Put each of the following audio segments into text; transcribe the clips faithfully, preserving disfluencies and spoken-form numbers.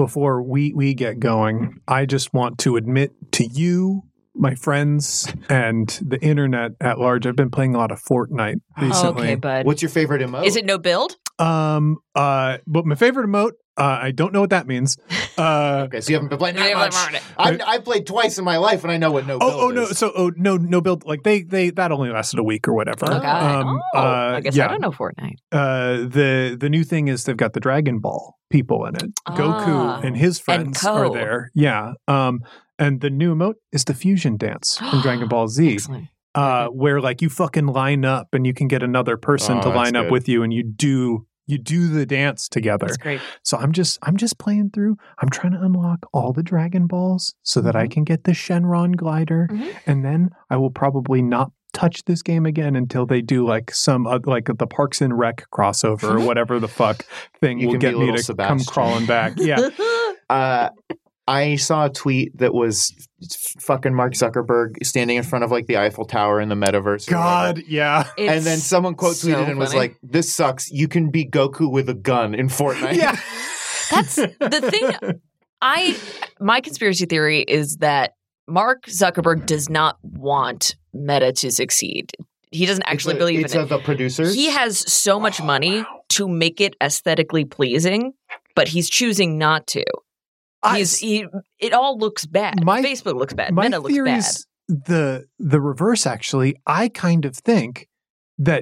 before we, we get going, I just want to admit to you, my friends, and the internet at large, I've been playing a lot of Fortnite recently. Okay, bud. What's your favorite emote? Is it no build? Um, uh, but my favorite emote, uh, I don't know what that means. Uh, okay, so you haven't been playing that Yeah, much. I've I've, I've played twice in my life, and I know what no build oh, oh no, is. so oh no, no build. Like they, they that only lasted a week or whatever. Oh, God. Um, oh, uh, I guess yeah. I don't know Fortnite. Uh, the the new thing is they've got the Dragon Ball people in it. Ah. Goku and his friends Ko. are there. Yeah. Um, and the new emote is the fusion dance from Dragon Ball Z. Excellent. Uh, where like you fucking line up and you can get another person Oh, to that's line up good. with you and you do you do the dance together. That's great. So I'm just I'm just playing through. I'm trying to unlock all the Dragon Balls so that I can get the Shenron glider, Mhm. and then I will probably not touch this game again until they do like some uh, like the Parks and Rec crossover or whatever the fuck thing You will can be get me little to Sebastian. come crawling back. Yeah. Uh, I saw a tweet that was f- fucking Mark Zuckerberg standing in front of like the Eiffel Tower in the metaverse. or God, whatever. yeah. And then someone quote so tweeted and was funny. like, "This sucks. You can be Goku with a gun in Fortnite." Yeah. That's the thing. I my conspiracy theory is that Mark Zuckerberg does not want Meta to succeed. He doesn't actually it's a, believe it's in a, it. the producers. He has so much money to make it aesthetically pleasing, but he's choosing not to. I- He's he. It all looks bad. My- Facebook looks bad. My Meta looks theory bad. is the the reverse. Actually, I kind of think that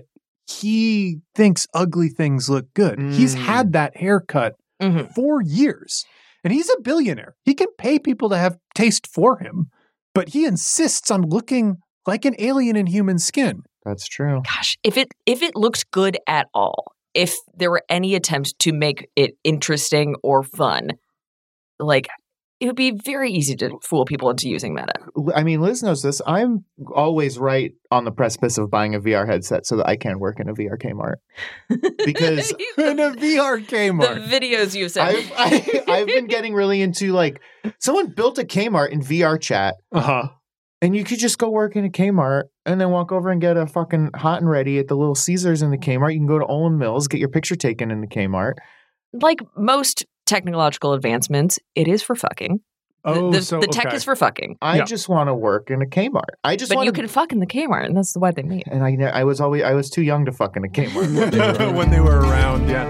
he thinks ugly things look good. He's Mm. had that haircut Mhm. for years, and he's a billionaire. He can pay people to have taste for him, but he insists on looking like an alien in human skin. That's true. Gosh, if it if it looks good at all, if there were any attempt to make it interesting or fun, like it would be very easy to fool people into using Meta. I mean, Liz knows this. I'm always right on the precipice of buying a V R headset so that I can work in a V R Kmart. Because In a V R the Kmart. videos you sent. I've, I, I've been getting really into like, someone built a Kmart in V R chat, Uh huh. and you could just go work in a Kmart and then walk over and get a fucking hot and ready at the Little Caesars in the Kmart. You can go to Olin Mills, get your picture taken in the Kmart. Like most technological advancements, it is for fucking. The, Oh, the, so the tech okay. is for fucking. I Yeah. just want to work in a Kmart. I just But want you to. can fuck in the Kmart, and that's why they made it. And I, I was always, I was too young to fuck in a Kmart. when they were around, yeah.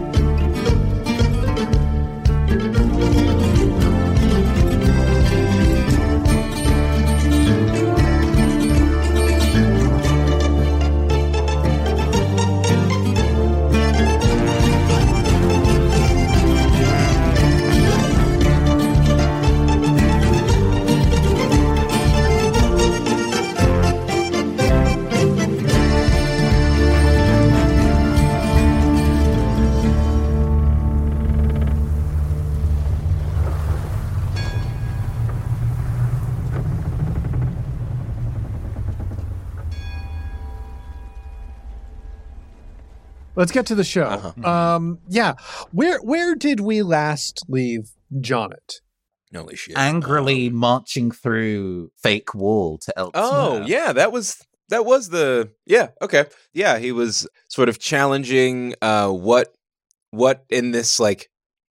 Let's get to the show. Uh-huh. Um, yeah, where where did we last leave Jonnet? Holy shit. Angrily marching through fake wall to Elton. Oh, yeah, that was that was the yeah, okay. Yeah, he was sort of challenging uh what what in this like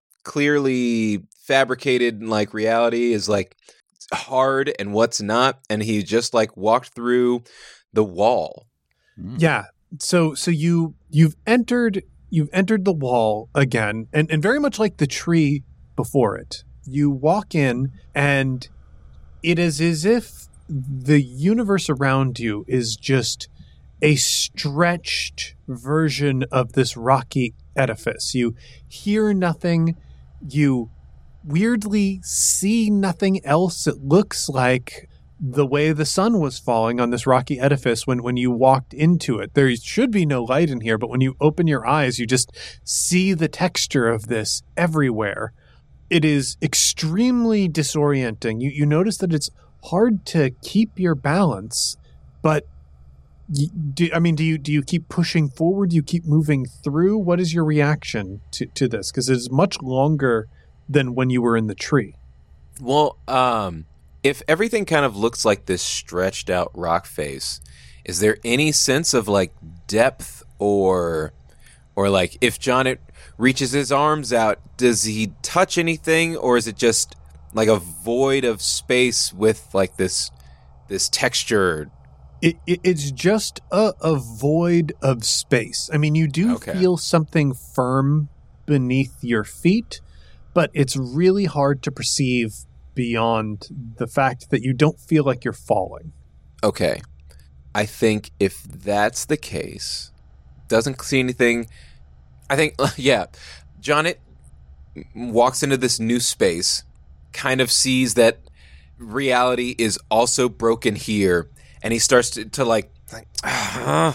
clearly fabricated like reality is like hard and what's not, and he just like walked through the wall. Yeah. So so you you've entered you've entered the wall again, and, and very much like the tree before it. You walk in and it is as if the universe around you is just a stretched version of this rocky edifice. You hear nothing, you weirdly see nothing else. It looks like the way the sun was falling on this rocky edifice when, when you walked into it. There should be no light in here, but when you open your eyes, you just see the texture of this everywhere. It is extremely disorienting. You you notice that it's hard to keep your balance, but you, do, I mean, do you do you keep pushing forward? Do you keep moving through? What is your reaction to, to this? Because it's much longer than when you were in the tree. Well, um if everything kind of looks like this stretched out rock face, is there any sense of like depth or Or like if Jonnet reaches his arms out, does he touch anything, or is it just like a void of space with like this this texture? It, it it's just a, a void of space. I mean, you do Okay. feel something firm beneath your feet, but it's really hard to perceive beyond the fact that you don't feel like you're falling. Okay. I think if that's the case, doesn't see anything, I think, yeah, Jonnet walks into this new space, kind of sees that reality is also broken here, and he starts to, to like, like uh,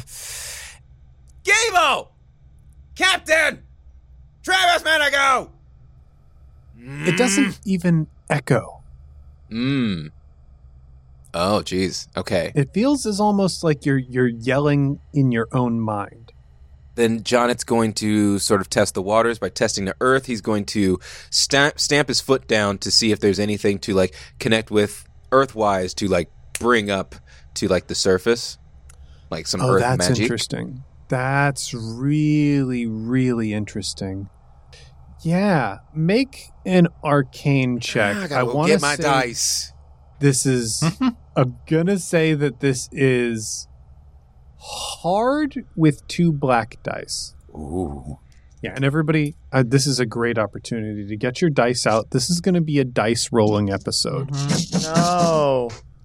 Gable! Captain! Travis Manigo! It doesn't even echo. Mm. Oh, geez. Okay. It feels as almost like you're you're yelling in your own mind. Then Jonnet's going to sort of test the waters by testing the earth. He's going to stamp, stamp his foot down to see if there's anything to like connect with earthwise to like bring up to like the surface, like some Oh, earth that's magic. interesting. That's really, really interesting. Yeah, make an arcane check. Ah, I I gotta go want get to my say dice. this is. I'm gonna say that this is hard with two black dice. Ooh. Yeah, and everybody, uh, this is a great opportunity to get your dice out. This is going to be a dice rolling episode. No.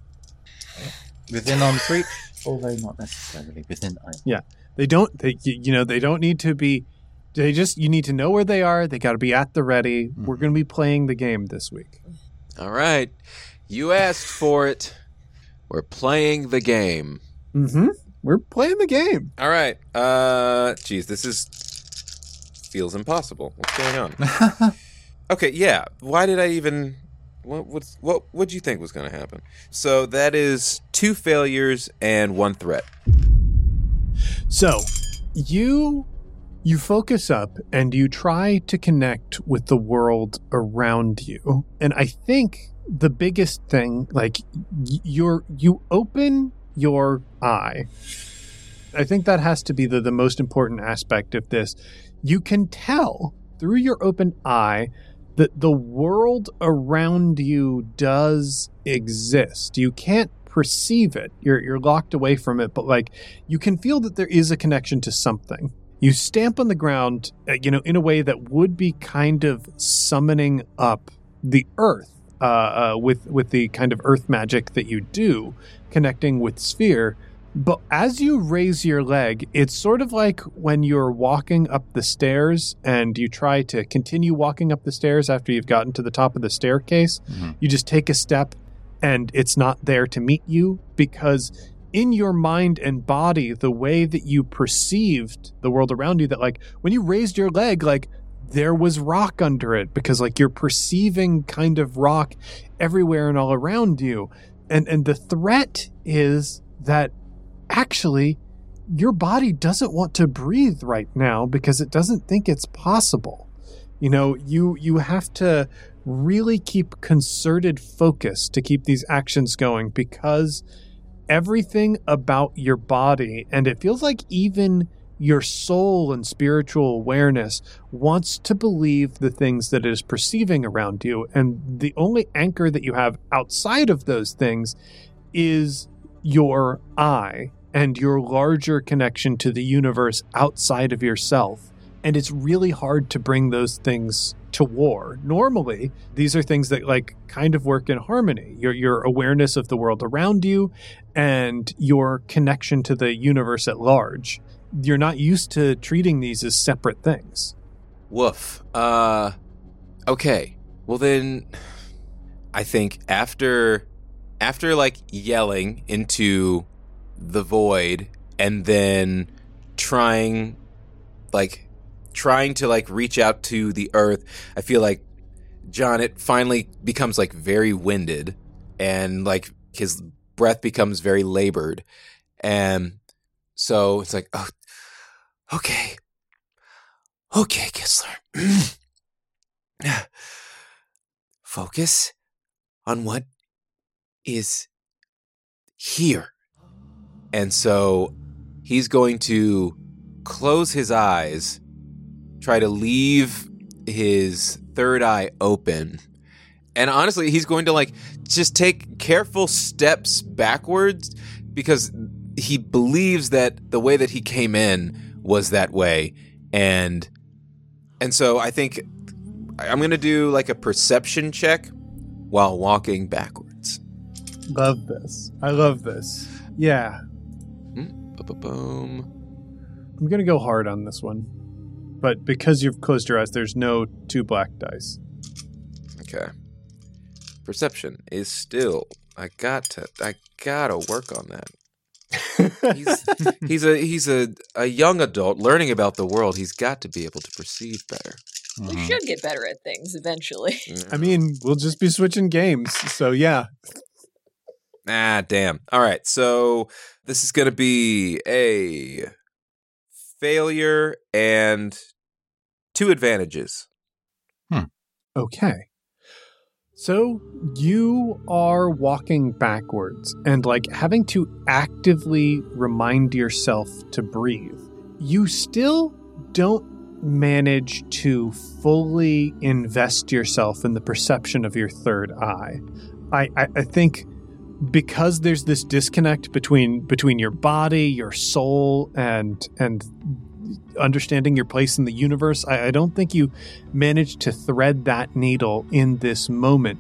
Within arm's reach, although not necessarily within eye. Yeah, they don't. They, you know, they don't need to be. They just. You need to know where they are. They got to be at the ready. Mm-hmm. We're going to be playing the game this week. All right. You asked for it. We're playing the game. Mm-hmm. We're playing the game. All right. Uh, geez, this is feels impossible. What's going on? Okay, yeah. Why did I even? What what's, what what'd you think was going to happen? So that is two failures and one threat. So, you you focus up and you try to connect with the world around you. And I think the biggest thing, like y- you're you open your eye. I think that has to be the, the most important aspect of this. You can tell through your open eye that the world around you does exist. You can't perceive it. You're you're locked away from it, but like you can feel that there is a connection to something. You stamp on the ground, uh, you know, in a way that would be kind of summoning up the earth uh, uh, with with the kind of earth magic that you do, connecting with Sphere. But as you raise your leg, it's sort of like when you're walking up the stairs and you try to continue walking up the stairs after you've gotten to the top of the staircase. Mm-hmm. You just take a step and it's not there to meet you because in your mind and body, the way that you perceived the world around you, that like when you raised your leg, like there was rock under it because like you're perceiving kind of rock everywhere and all around you. And, and the threat is that actually your body doesn't want to breathe right now because it doesn't think it's possible. You know, you you have to really keep concerted focus to keep these actions going because everything about your body, and it feels like even your soul and spiritual awareness, wants to believe the things that it is perceiving around you. And the only anchor that you have outside of those things is your eye and your larger connection to the universe outside of yourself. And it's really hard to bring those things to war. Normally, these are things that like kind of work in harmony. Your your awareness of the world around you and your connection to the universe at large. You're not used to treating these as separate things. Woof. Uh, okay. Well then, I think after, after like yelling into the void and then trying, like, trying to like reach out to the earth, I feel like Jonnet finally becomes like very winded and like his breath becomes very labored. And so it's like, oh, okay. Okay, Kistler. Focus on what is here. And so he's going to close his eyes try to leave his third eye open. And honestly, he's going to like just take careful steps backwards because he believes that the way that he came in was that way. And and so I think I'm going to do like a perception check while walking backwards. Love this. I love this. Yeah. Boom. I'm going to go hard on this one. But because you've closed your eyes, there's no two black dice. Okay. Perception is still. I got to. I gotta work on that. he's he's a he's a, a young adult learning about the world. He's got to be able to perceive better. We Mhm. should get better at things eventually. I mean, we'll just be switching games. So, yeah. Ah, damn. All right. So this is gonna be a failure and two advantages. Okay. So you are walking backwards and like having to actively remind yourself to breathe. You still don't manage to fully invest yourself in the perception of your third eye. I, I, I think because there's this disconnect between between your body, your soul, and and understanding your place in the universe, I, I don't think you managed to thread that needle in this moment.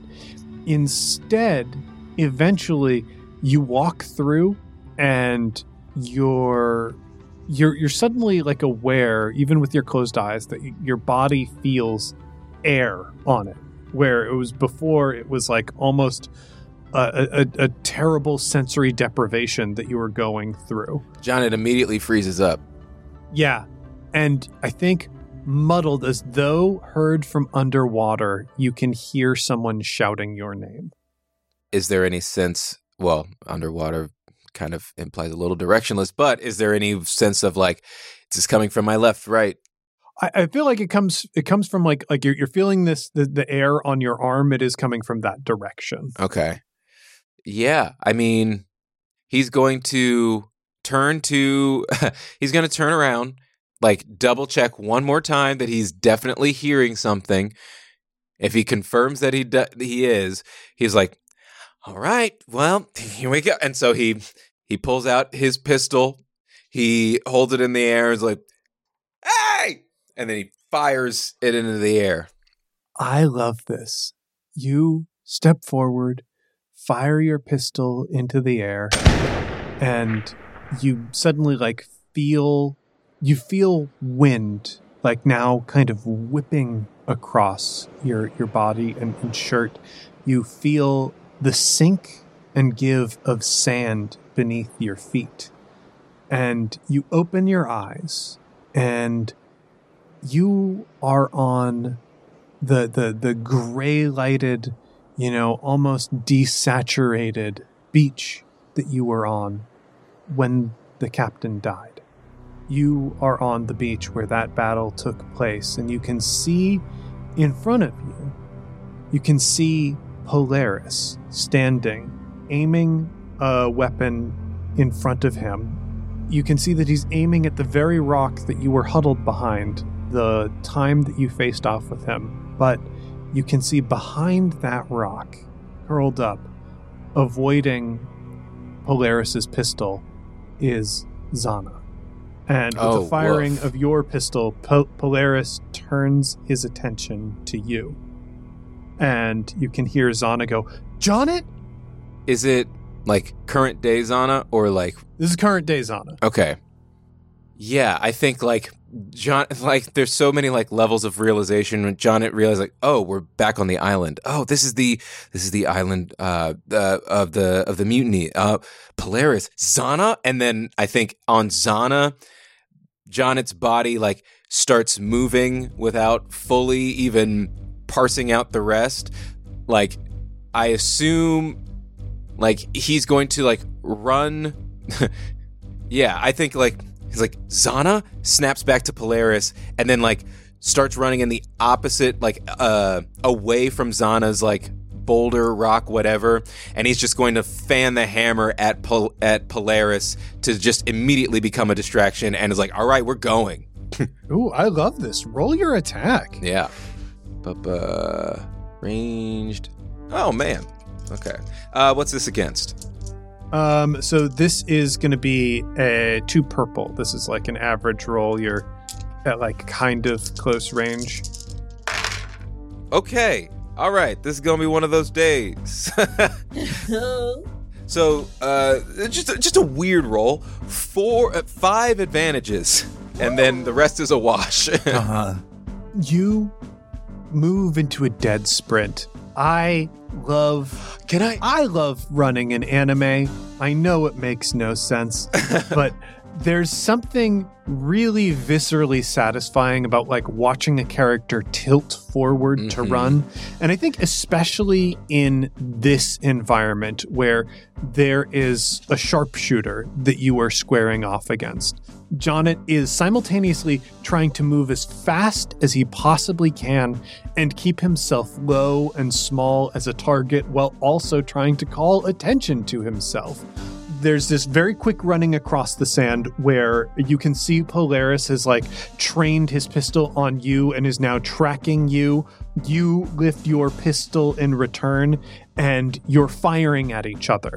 Instead, eventually, you walk through, and you're you're you're suddenly like aware, even with your closed eyes, that your body feels air on it, where it was before it was like almost a, a, a terrible sensory deprivation that you were going through. John, it immediately freezes up. Yeah. And I think muddled, as though heard from underwater, you can hear someone shouting your name. Is there any sense, well, underwater kind of implies a little directionless, but is there any sense of like, is this coming from my left, right? I, I feel like it comes it comes from like like you're you're feeling this the, the air on your arm. It is coming from that direction. Okay. Yeah. I mean, he's going to turn to, he's going to turn around, like double check one more time that he's definitely hearing something. If he confirms that he do- he is, he's like, all right, well, here we go. And so he he pulls out his pistol. He holds it in the air. Is like, hey! And then he fires it into the air. I love this. You step forward, fire your pistol into the air, and you suddenly like feel you feel wind like now kind of whipping across your your body and, and shirt. You feel the sink and give of sand beneath your feet. And you open your eyes and you are on the the the gray lighted, you know, almost desaturated beach that you were on when the captain died. You are on the beach where that battle took place, and you can see in front of you, you can see Polaris standing, aiming a weapon in front of him. You can see that he's aiming at the very rock that you were huddled behind the time that you faced off with him. But you can see behind that rock, curled up, avoiding Polaris's pistol, is Zana. And with Oh, the firing woof. of your pistol, Po- Polaris turns his attention to you. And you can hear Zana go, Johnnet? Is it like current day Zana or like, This is current day Zana. okay. Yeah, I think like John, like there's so many like levels of realization when John it realized like, oh, we're back on the island. Oh, this is the this is the island uh, uh of the of the mutiny. Uh, Polaris, Zana, and then I think on Zana, Jonet's body like starts moving without fully even parsing out the rest. Like I assume, like he's going to like run. Yeah, I think like. He's like, Zana snaps back to Polaris and then like starts running in the opposite, like uh, away from Zana's like boulder, rock, whatever. And he's just going to fan the hammer at Pol- at Polaris to just immediately become a distraction and is like, all right, we're going. Ooh, I love this. Roll your attack. Yeah. But, uh, ranged. Oh, man. Okay. Uh, what's this against? Um, so this is going to be a two purple. This is like an average roll. You're at like kind of close range. Okay. All right. This is going to be one of those days. So, uh, just a, just a weird roll. Four, uh, five advantages, and then the rest is a wash. Uh-huh. You move into a dead sprint. I love Can I? I love running an anime. I know it makes no sense, but there's something really viscerally satisfying about like watching a character tilt forward mm-hmm. to run. And I think especially in this environment where there is a sharpshooter that you are squaring off against, Jonnet is simultaneously trying to move as fast as he possibly can and keep himself low and small as a target while also trying to call attention to himself. There's this very quick running across the sand where you can see Polaris has like trained his pistol on you and is now tracking you. You lift your pistol in return and you're firing at each other.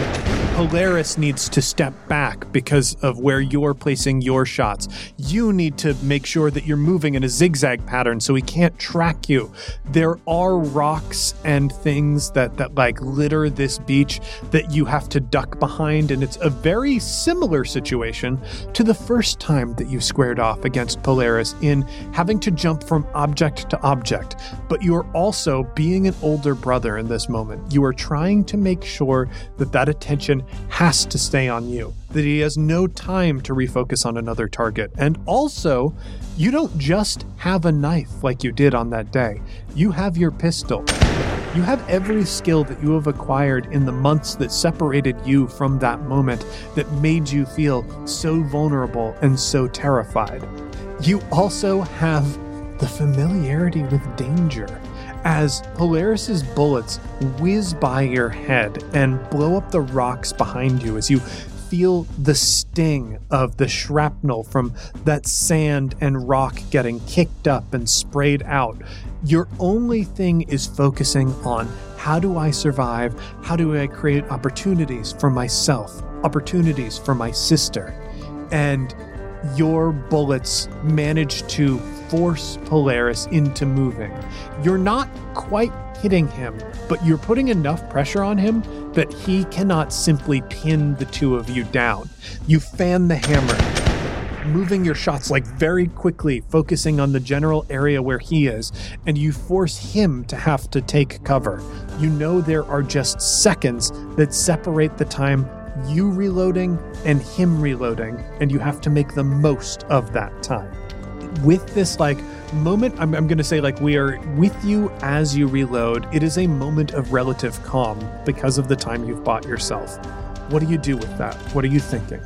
Polaris needs to step back because of where you're placing your shots. You need to make sure that you're moving in a zigzag pattern so he can't track you. There are rocks and things that, that like litter this beach that you have to duck behind, and it's a very similar situation to the first time that you squared off against Polaris in having to jump from object to object. But you're also being an older brother in this moment. You are trying to make sure that that attention has to stay on you, that he has no time to refocus on another target. And also, you don't just have a knife like you did on that day. You have your pistol. You have every skill that you have acquired in the months that separated you from that moment that made you feel so vulnerable and so terrified. You also have the familiarity with danger. As Polaris's bullets whiz by your head and blow up the rocks behind you, as you feel the sting of the shrapnel from that sand and rock getting kicked up and sprayed out, your only thing is focusing on how do I survive? How do I create opportunities for myself, opportunities for my sister? And your bullets manage to force Polaris into moving. You're not quite hitting him, but you're putting enough pressure on him that he cannot simply pin the two of you down. You fan the hammer, moving your shots like very quickly, focusing on the general area where he is, and you force him to have to take cover. You know there are just seconds that separate the time you reloading and him reloading, and you have to make the most of that time. With this like moment, I'm, I'm going to say like we are with you as you reload. It is a moment of relative calm because of the time you've bought yourself. What do you do with that? What are you thinking?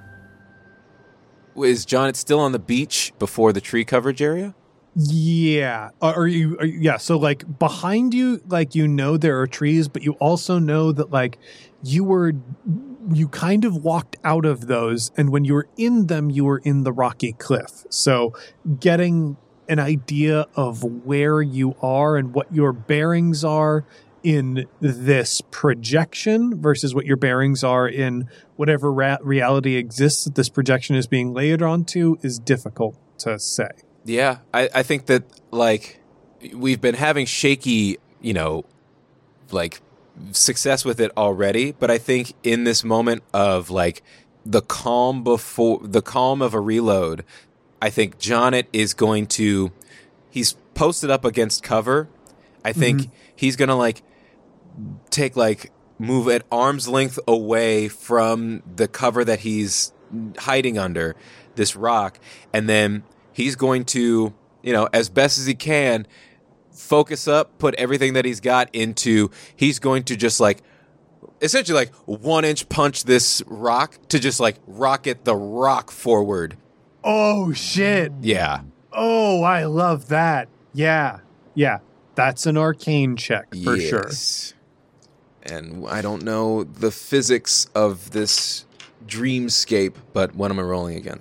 Is Jonnet still on the beach before the tree coverage area? Yeah. Are you, are you? Yeah. So like behind you, like you know there are trees, but you also know that like you were. You kind of walked out of those, and when you were in them, you were in the rocky cliff. So getting an idea of where you are and what your bearings are in this projection versus what your bearings are in whatever ra- reality exists that this projection is being layered onto is difficult to say. Yeah, I, I think that, like, we've been having shaky, you know, like, success with it already, but I think in this moment of like the calm before the calm of a reload, I think Jonnet is going to he's posted up against cover. I think mm-hmm. he's gonna like take like move at arm's length away from the cover that he's hiding under, this rock, and then he's going to, you know, as best as he can, focus up, put everything that he's got into, he's going to just like, essentially like one inch punch this rock to just like rocket the rock forward. Oh, shit. Yeah. Oh, I love that. Yeah. Yeah. That's an arcane check for yes. sure. And I don't know the physics of this dreamscape, but what am I rolling against?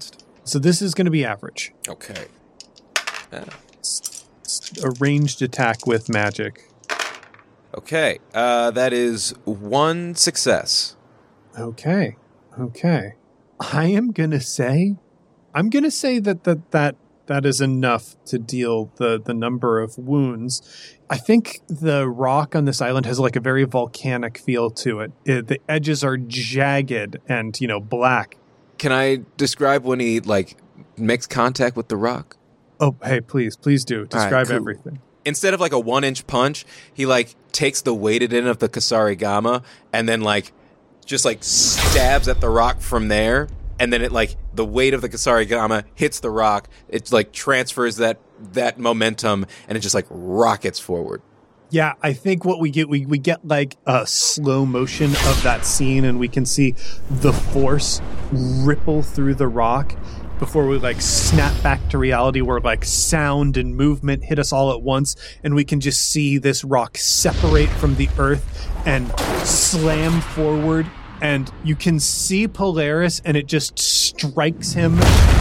So this is going to be average. Okay. Uh, It's, it's a ranged attack with magic. okay. Uh, that is one success. Okay. Okay. I am going to say, I'm going to say that, that that that is enough to deal the, the number of wounds. I think the rock on this island has like a very volcanic feel to it. it the edges are jagged and, you know, black. Can I describe when he like makes contact with the rock? Oh, hey, please, please do. Describe cool. everything. Instead of like a one inch punch, he like takes the weighted end of the Kasarigama and then like just like stabs at the rock from there. And then it like the weight of the Kasarigama hits the rock. It like transfers that that momentum and it just like rockets forward. Yeah, I think what we get, we, we get like a slow motion of that scene and we can see the force ripple through the rock before we like snap back to reality where like sound and movement hit us all at once and we can just see this rock separate from the earth and slam forward. And you can see Polaris and it just strikes him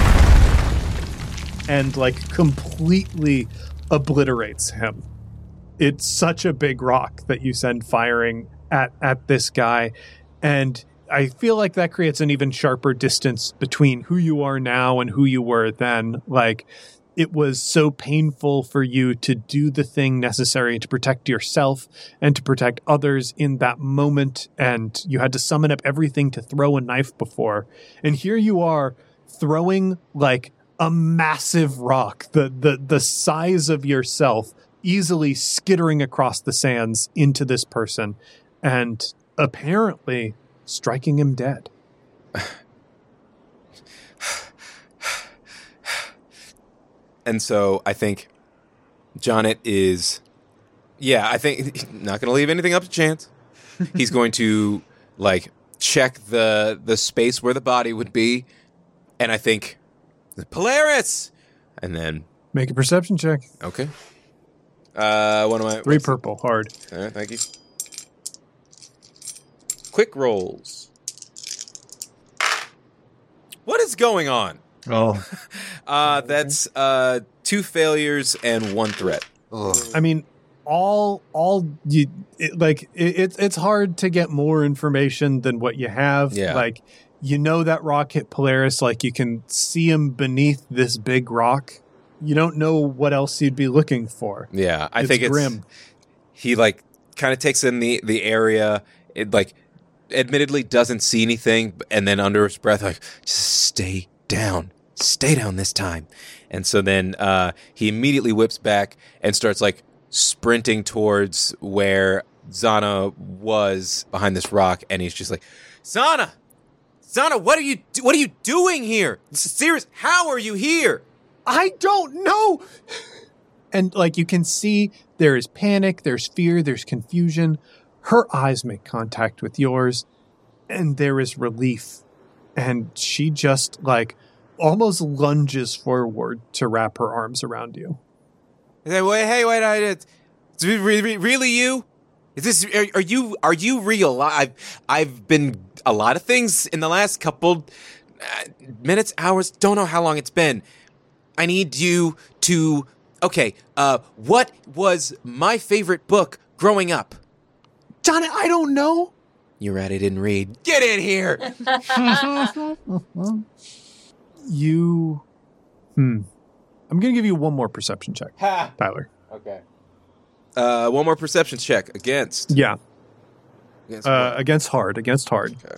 and like completely obliterates him. It's such a big rock that you send firing at, at this guy. And I feel like that creates an even sharper distance between who you are now and who you were then. Like, it was so painful for you to do the thing necessary to protect yourself and to protect others in that moment. And you had to summon up everything to throw a knife before. And here you are throwing like a massive rock, the, the, the size of yourself, easily skittering across the sands into this person and apparently striking him dead. And so I think Jonnet is, yeah, I think not going to leave anything up to chance. He's going to like check the the space where the body would be, and I think Polaris, and then Make a perception check. okay. Uh, what am I? Three purple, hard. All right, thank you. Quick rolls. What is going on? Oh. Uh, that's uh, two failures and one threat. Ugh. I mean, all all you it, like it, it's it's hard to get more information than what you have. Yeah. Like, you know that rock hit Polaris. Like, you can see him beneath this big rock. You don't know what else you'd be looking for. Yeah, I It's think it's grim. He like kind of takes in the the area. It like admittedly doesn't see anything, and then under his breath, like, just stay down, stay down this time. And so then uh, he immediately whips back and starts like sprinting towards where Zana was behind this rock, and he's just like, Zana, Zana, what are you what are you doing here? Serious? How are you here? I don't know. And like, you can see there is panic, there's fear, there's confusion. Her eyes make contact with yours, and there is relief. And she just like almost lunges forward to wrap her arms around you. Hey, wait, hey, wait, I, it's really, really you? Is this, are, are you, are you real? I've, I've been a lot of things in the last couple uh, minutes, hours, don't know how long it's been. I need you to, okay, uh, what was my favorite book growing up? John, I don't know. You're right, I didn't read. Get in here! You, hmm. I'm going to give you one more perception check, Ha! Tyler. Okay. Uh, one more perception check against. Yeah. Against Uh, what? against hard, against hard. Okay.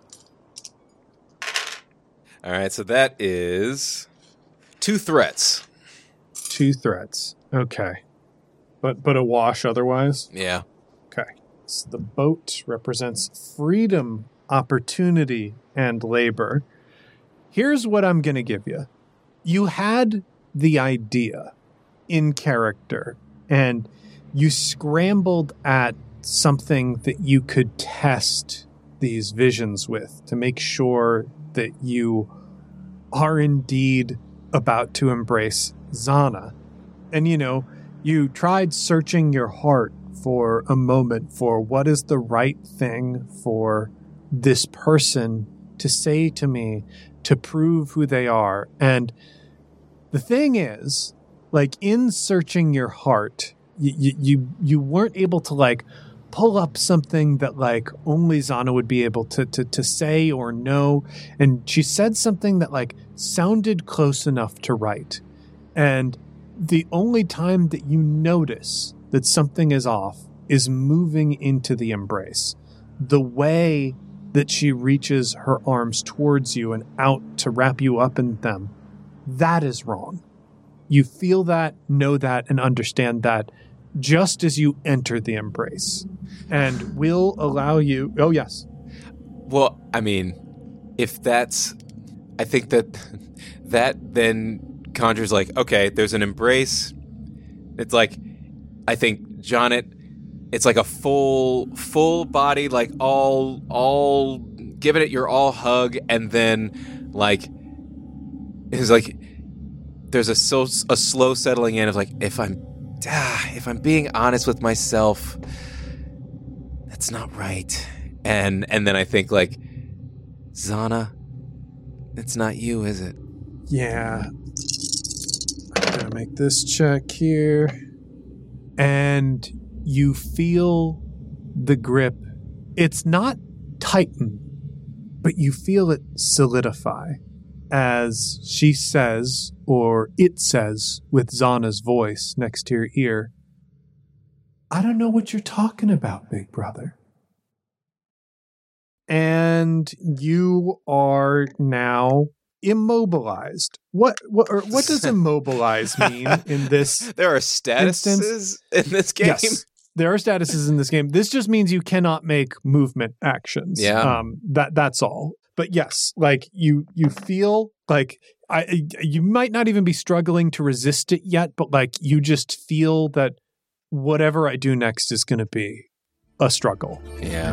All right, so that is two threats. Two threats. Okay. But but a wash otherwise? Yeah. Okay. So the boat represents freedom, opportunity, and labor. Here's what I'm going to give you. You had the idea in character, and you scrambled at something that you could test these visions with to make sure that you are indeed about to embrace Zana. And, you know, you tried searching your heart for a moment for what is the right thing for this person to say to me to prove who they are. And the thing is, like, in searching your heart, you you you weren't able to like pull up something that like only Zana would be able to to to say or know. And she said something that like sounded close enough to right. And the only time that you notice that something is off is moving into the embrace. The way that she reaches her arms towards you and out to wrap you up in them, that is wrong. You feel that, know that, and understand that just as you enter the embrace. And will allow you... Oh, yes. Well, I mean, if that's... I think that that then conjures like, okay, there's an embrace. It's like, I think Jonnet, it's like a full, full body, like all, all, giving it your all hug. And then like, it's like, there's a so a slow settling in of like, if I'm, ah, if I'm being honest with myself, that's not right. And and then I think like, Zana, it's not you, is it? Yeah. I'm gonna make this check here. And you feel the grip. It's not tighten, but you feel it solidify. As she says, or it says with Zana's voice next to your ear, I don't know what you're talking about, big brother. And you are now immobilized. What what or what does immobilize mean in this? There are statuses instance? in this game. Yes, there are statuses in this game. This just means you cannot make movement actions. Yeah. Um, that that's all. But yes, like you, you feel like I, you might not even be struggling to resist it yet, but like you just feel that whatever I do next is going to be a struggle. Yeah.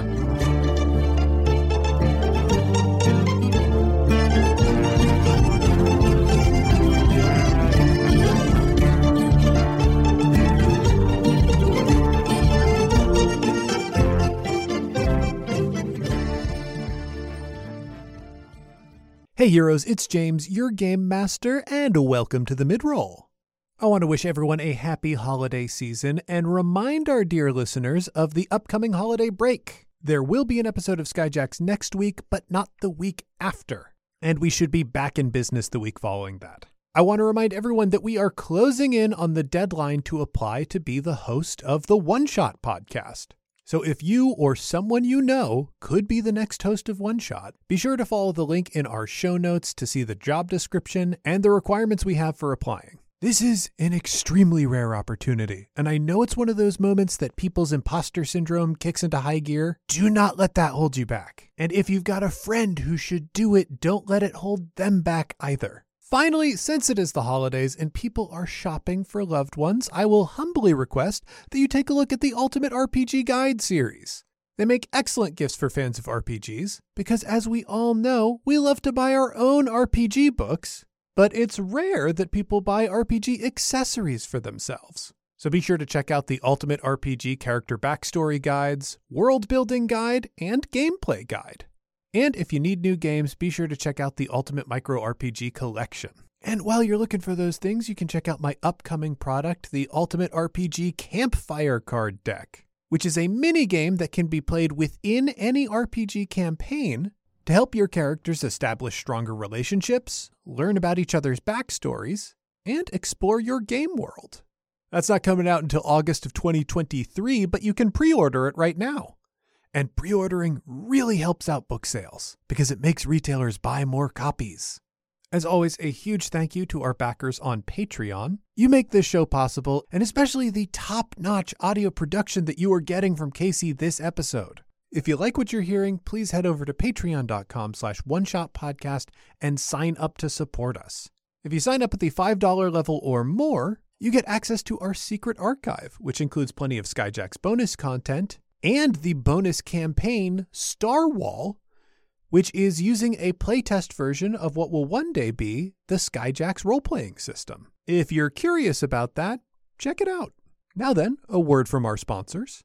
Hey Heroes, it's James, your Game Master, and welcome to the Midroll. I want to wish everyone a happy holiday season and remind our dear listeners of the upcoming holiday break. There will be an episode of Skyjacks next week, but not the week after. And we should be back in business the week following that. I want to remind everyone that we are closing in on the deadline to apply to be the host of the One Shot podcast. So if you or someone you know could be the next host of One Shot, be sure to follow the link in our show notes to see the job description and the requirements we have for applying. This is an extremely rare opportunity, and I know it's one of those moments that people's imposter syndrome kicks into high gear. Do not let that hold you back. And if you've got a friend who should do it, don't let it hold them back either. Finally, since it is the holidays and people are shopping for loved ones, I will humbly request that you take a look at the Ultimate R P G Guide series. They make excellent gifts for fans of R P Gs, because as we all know, we love to buy our own R P G books, but it's rare that people buy R P G accessories for themselves. So be sure to check out the Ultimate R P G Character Backstory Guides, World Building Guide, and Gameplay Guide. And if you need new games, be sure to check out the Ultimate Micro R P G Collection. And while you're looking for those things, you can check out my upcoming product, the Ultimate R P G Campfire Card Deck, which is a mini game that can be played within any R P G campaign to help your characters establish stronger relationships, learn about each other's backstories, and explore your game world. That's not coming out until August of twenty twenty-three, but you can pre-order it right now. And pre-ordering really helps out book sales because it makes retailers buy more copies. As always, a huge thank you to our backers on Patreon. You make this show possible, and especially the top-notch audio production that you are getting from Casey this episode. If you like what you're hearing, please head over to patreon.com slash one-shot-podcast and sign up to support us. If you sign up at the five dollars level or more, you get access to our secret archive, which includes plenty of Skyjacks bonus content, and the bonus campaign, Star Wall, which is using a playtest version of what will one day be the Skyjacks role-playing system. If you're curious about that, check it out. Now then, a word from our sponsors.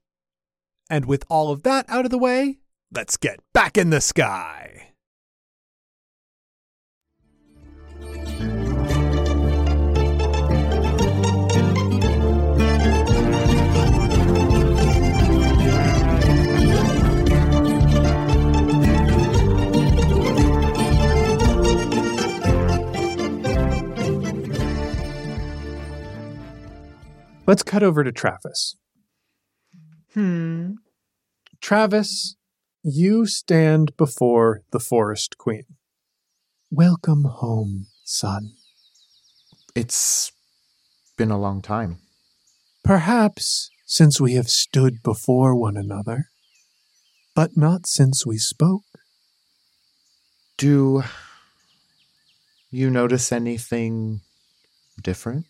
And with all of that out of the way, let's get back in the sky. Let's cut over to Travis. Hmm. Travis, you stand before the Forest Queen. Welcome home, son. It's been a long time. Perhaps since we have stood before one another, but not since we spoke. Do you notice anything different?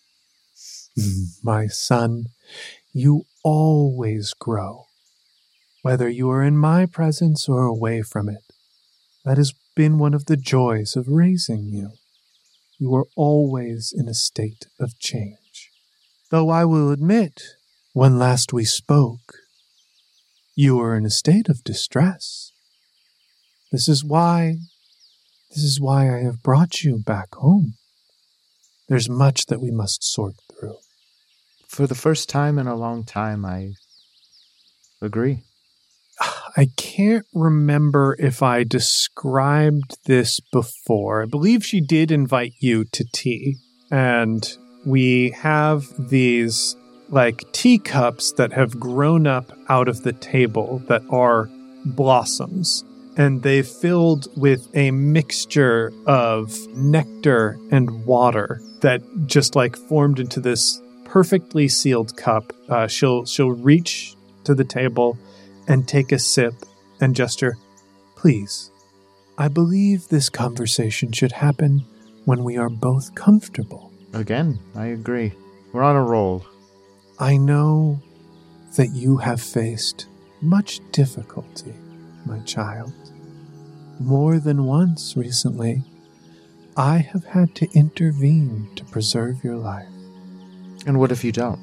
My son, you always grow, whether you are in my presence or away from it. That has been one of the joys of raising you. You are always in a state of change. Though I will admit, when last we spoke, you were in a state of distress. This is why, this is why I have brought you back home. There's much that we must sort through. For the first time in a long time, I agree. I can't remember if I described this before. I believe she did invite you to tea, and we have these like teacups that have grown up out of the table that are blossoms, and they filled with a mixture of nectar and water that just like formed into this perfectly sealed cup. Uh, she'll she'll reach to the table and take a sip and gesture, please. I believe this conversation should happen when we are both comfortable. Again, I agree. We're on a roll. I know that you have faced much difficulty, my child. More than once recently, I have had to intervene to preserve your life. And what if you don't?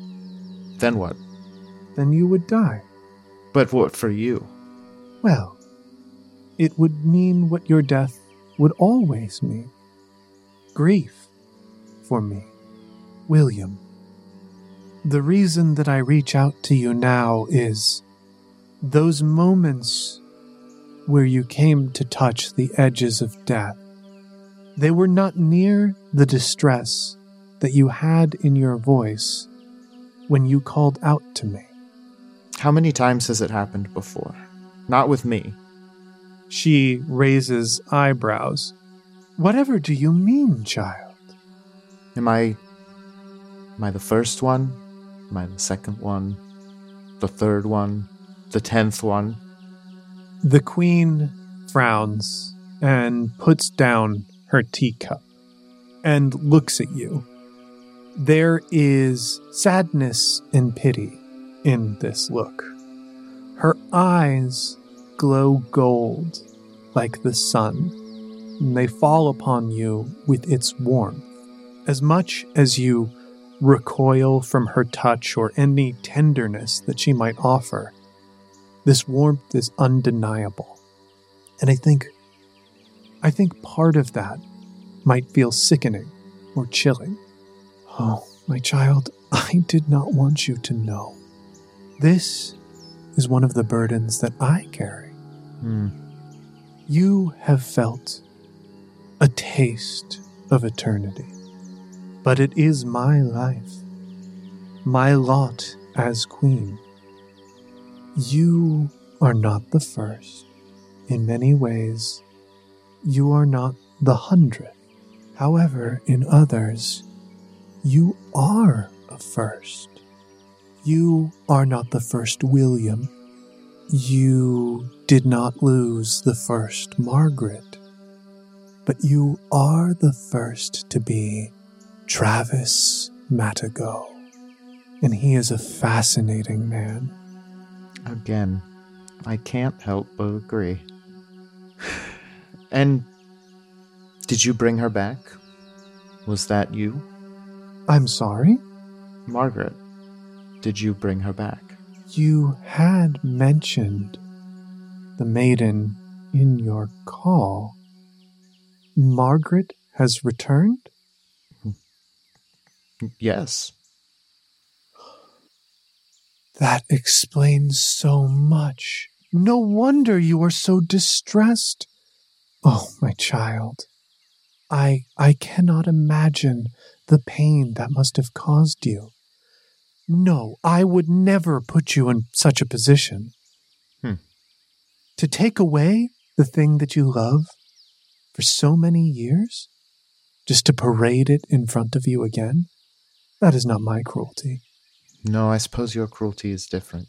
Then what? Then you would die. But what for you? Well, it would mean what your death would always mean. Grief for me, William. The reason that I reach out to you now is those moments where you came to touch the edges of death. They were not near the distress that you had in your voice when you called out to me. How many times has it happened before? Not with me. She raises eyebrows. Whatever do you mean, child? Am I... Am I the first one? Am I the second one? The third one? The tenth one? The queen frowns and puts down her teacup and looks at you. There is sadness and pity in this look. Her eyes glow gold like the sun, and they fall upon you with its warmth. As much as you recoil from her touch or any tenderness that she might offer, this warmth is undeniable. And I think, I think part of that might feel sickening or chilling. Oh, my child, I did not want you to know. This is one of the burdens that I carry. Hmm. You have felt a taste of eternity, but it is my life, my lot as queen. You are not the first. In many ways, you are not the hundredth. However, in others, you are a first. You are not the first William. You did not lose the first Margaret. But you are the first to be Travis Matago. And he is a fascinating man. Again, I can't help but agree. And did you bring her back? Was that you? I'm sorry? Margaret, did you bring her back? You had mentioned the maiden in your call. Margaret has returned? Yes. That explains so much. No wonder you are so distressed. Oh, my child. I I cannot imagine the pain that must have caused you. No, I would never put you in such a position. Hmm. To take away the thing that you love for so many years, just to parade it in front of you again, that is not my cruelty. No, I suppose your cruelty is different.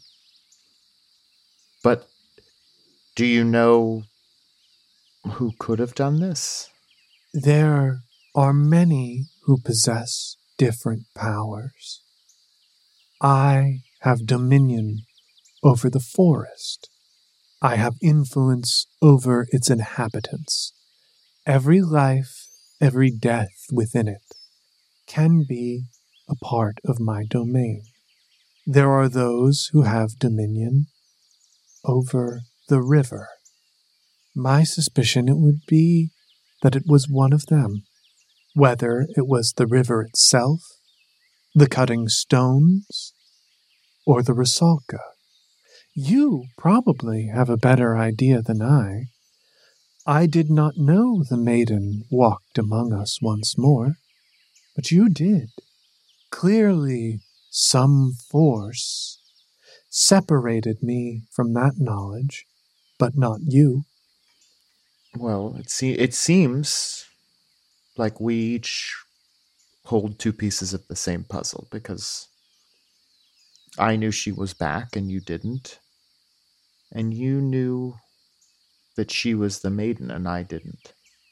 But do you know who could have done this? There are many who possess different powers. I have dominion over the forest. I have influence over its inhabitants. Every life, every death within it can be a part of my domain. There are those who have dominion over the river. My suspicion it would be that it was one of them, whether it was the river itself, the cutting stones, or the Rusalka. You probably have a better idea than I. I did not know the maiden walked among us once more, but you did. Clearly, some force separated me from that knowledge, but not you. Well, it, se- it seems like we each hold two pieces of the same puzzle, because I knew she was back and you didn't. And you knew that she was the maiden and I didn't.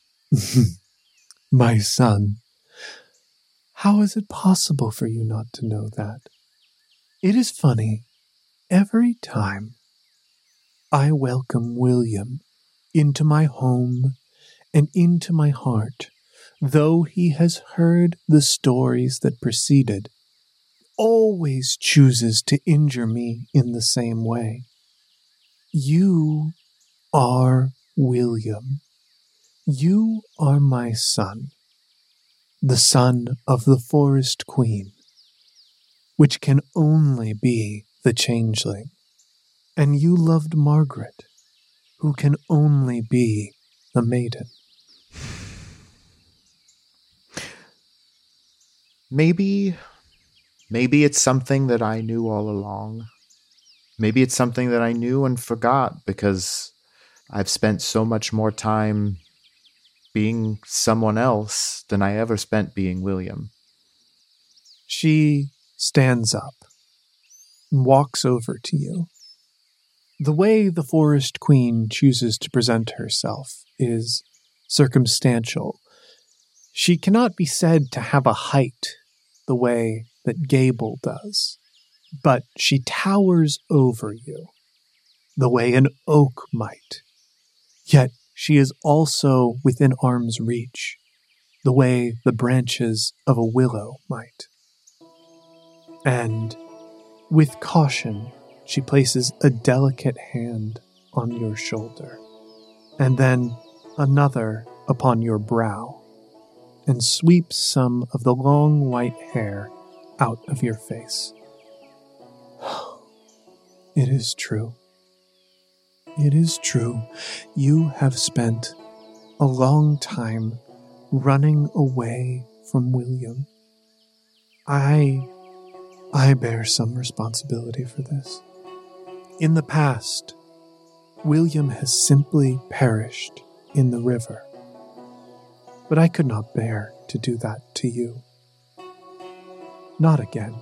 My son, how is it possible for you not to know that? It is funny. Every time I welcome William into my home and into my heart, though he has heard the stories that preceded, always chooses to injure me in the same way. You are William. You are my son, the son of the Forest Queen, which can only be the changeling. And you loved Margaret, who can only be the maiden. Maybe, maybe it's something that I knew all along. Maybe it's something that I knew and forgot because I've spent so much more time being someone else than I ever spent being William. She stands up and walks over to you. The way the Forest Queen chooses to present herself is circumstantial. She cannot be said to have a height the way that Gable does, but she towers over you the way an oak might. Yet she is also within arm's reach, the way the branches of a willow might. And with caution, she places a delicate hand on your shoulder, and then another upon your brow, and sweeps some of the long white hair out of your face. It is true. It is true. You have spent a long time running away from William. I, I bear some responsibility for this. In the past, William has simply perished in the river. But I could not bear to do that to you. Not again.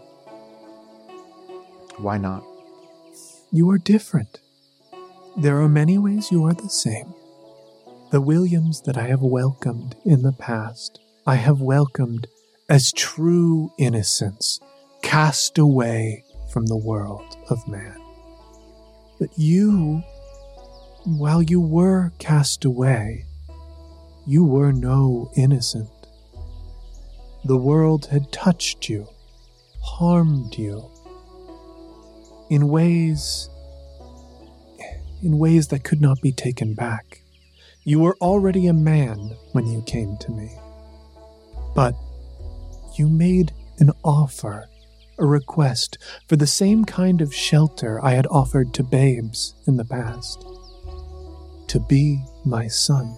Why not? You are different. There are many ways you are the same. The Williams that I have welcomed in the past, I have welcomed as true innocence, cast away from the world of man. But you, while you were cast away, you were no innocent. The world had touched you, harmed you, in ways, in ways that could not be taken back. You were already a man when you came to me. But you made an offer, a request for the same kind of shelter I had offered to babes in the past. To be my son.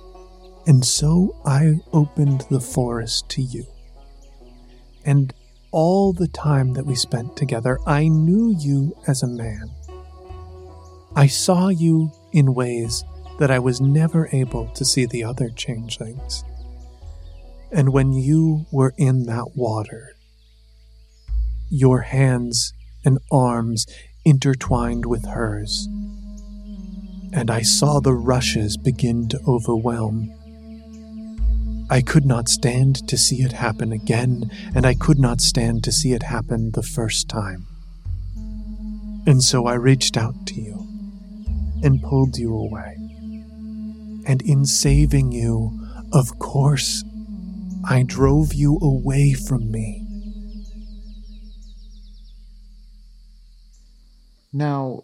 And so I opened the forest to you. And all the time that we spent together, I knew you as a man. I saw you in ways that I was never able to see the other changelings. And when you were in that water, your hands and arms intertwined with hers, and I saw the rushes begin to overwhelm. I could not stand to see it happen again, and I could not stand to see it happen the first time. And so I reached out to you and pulled you away. And in saving you, of course, I drove you away from me. Now,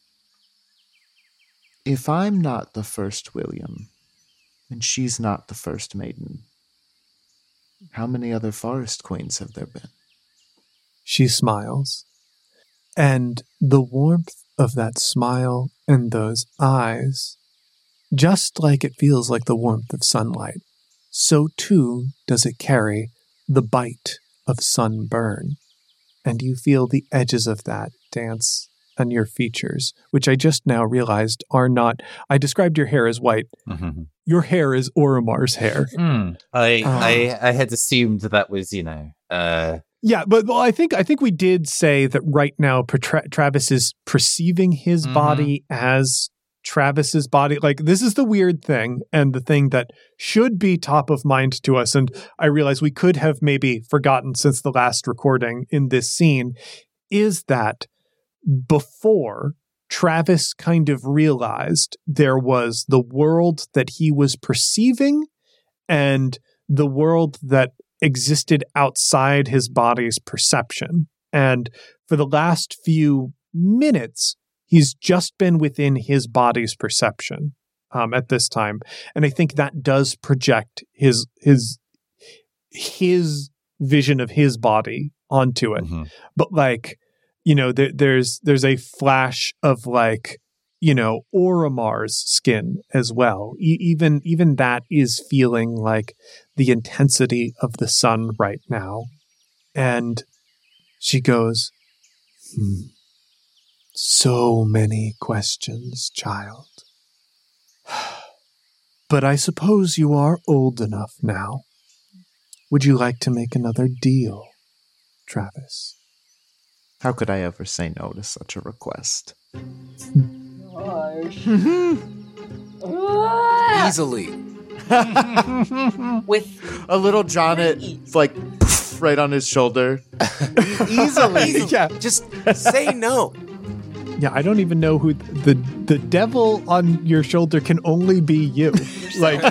if I'm not the first William, and she's not the first maiden, how many other forest queens have there been? She smiles, and the warmth of that smile and those eyes, just like it feels like the warmth of sunlight, so too does it carry the bite of sunburn, and you feel the edges of that dance on your features, which I just now realized are not... I described your hair as white. Mm-hmm. Your hair is Oromar's hair. Mm. I, Uh. I I had assumed that was, you know... Uh, Yeah, but well, I think I think we did say that right now Tra- Travis is perceiving his Mhm. body as Travis's body. Like, this is the weird thing, and the thing that should be top of mind to us, and I realize we could have maybe forgotten since the last recording in this scene, is that before Travis kind of realized there was the world that he was perceiving and the world that existed outside his body's perception. And for the last few minutes, he's just been within his body's perception um, at this time. And I think that does project his his his vision of his body onto it. mm-hmm. But like, you know, there, there's there's a flash of like, you know, Oromar's skin as well. E- even even that is feeling like the intensity of the sun right now. And she goes, hmm, so many questions, child. But I suppose you are old enough now. Would you like to make another deal, Travis? How could I ever say no to such a request? Easily. With A little Jonnet, like, poof, right on his shoulder. Easily. Yeah. Just say no. Yeah, I don't even know who the the devil on your shoulder can only be you. Like,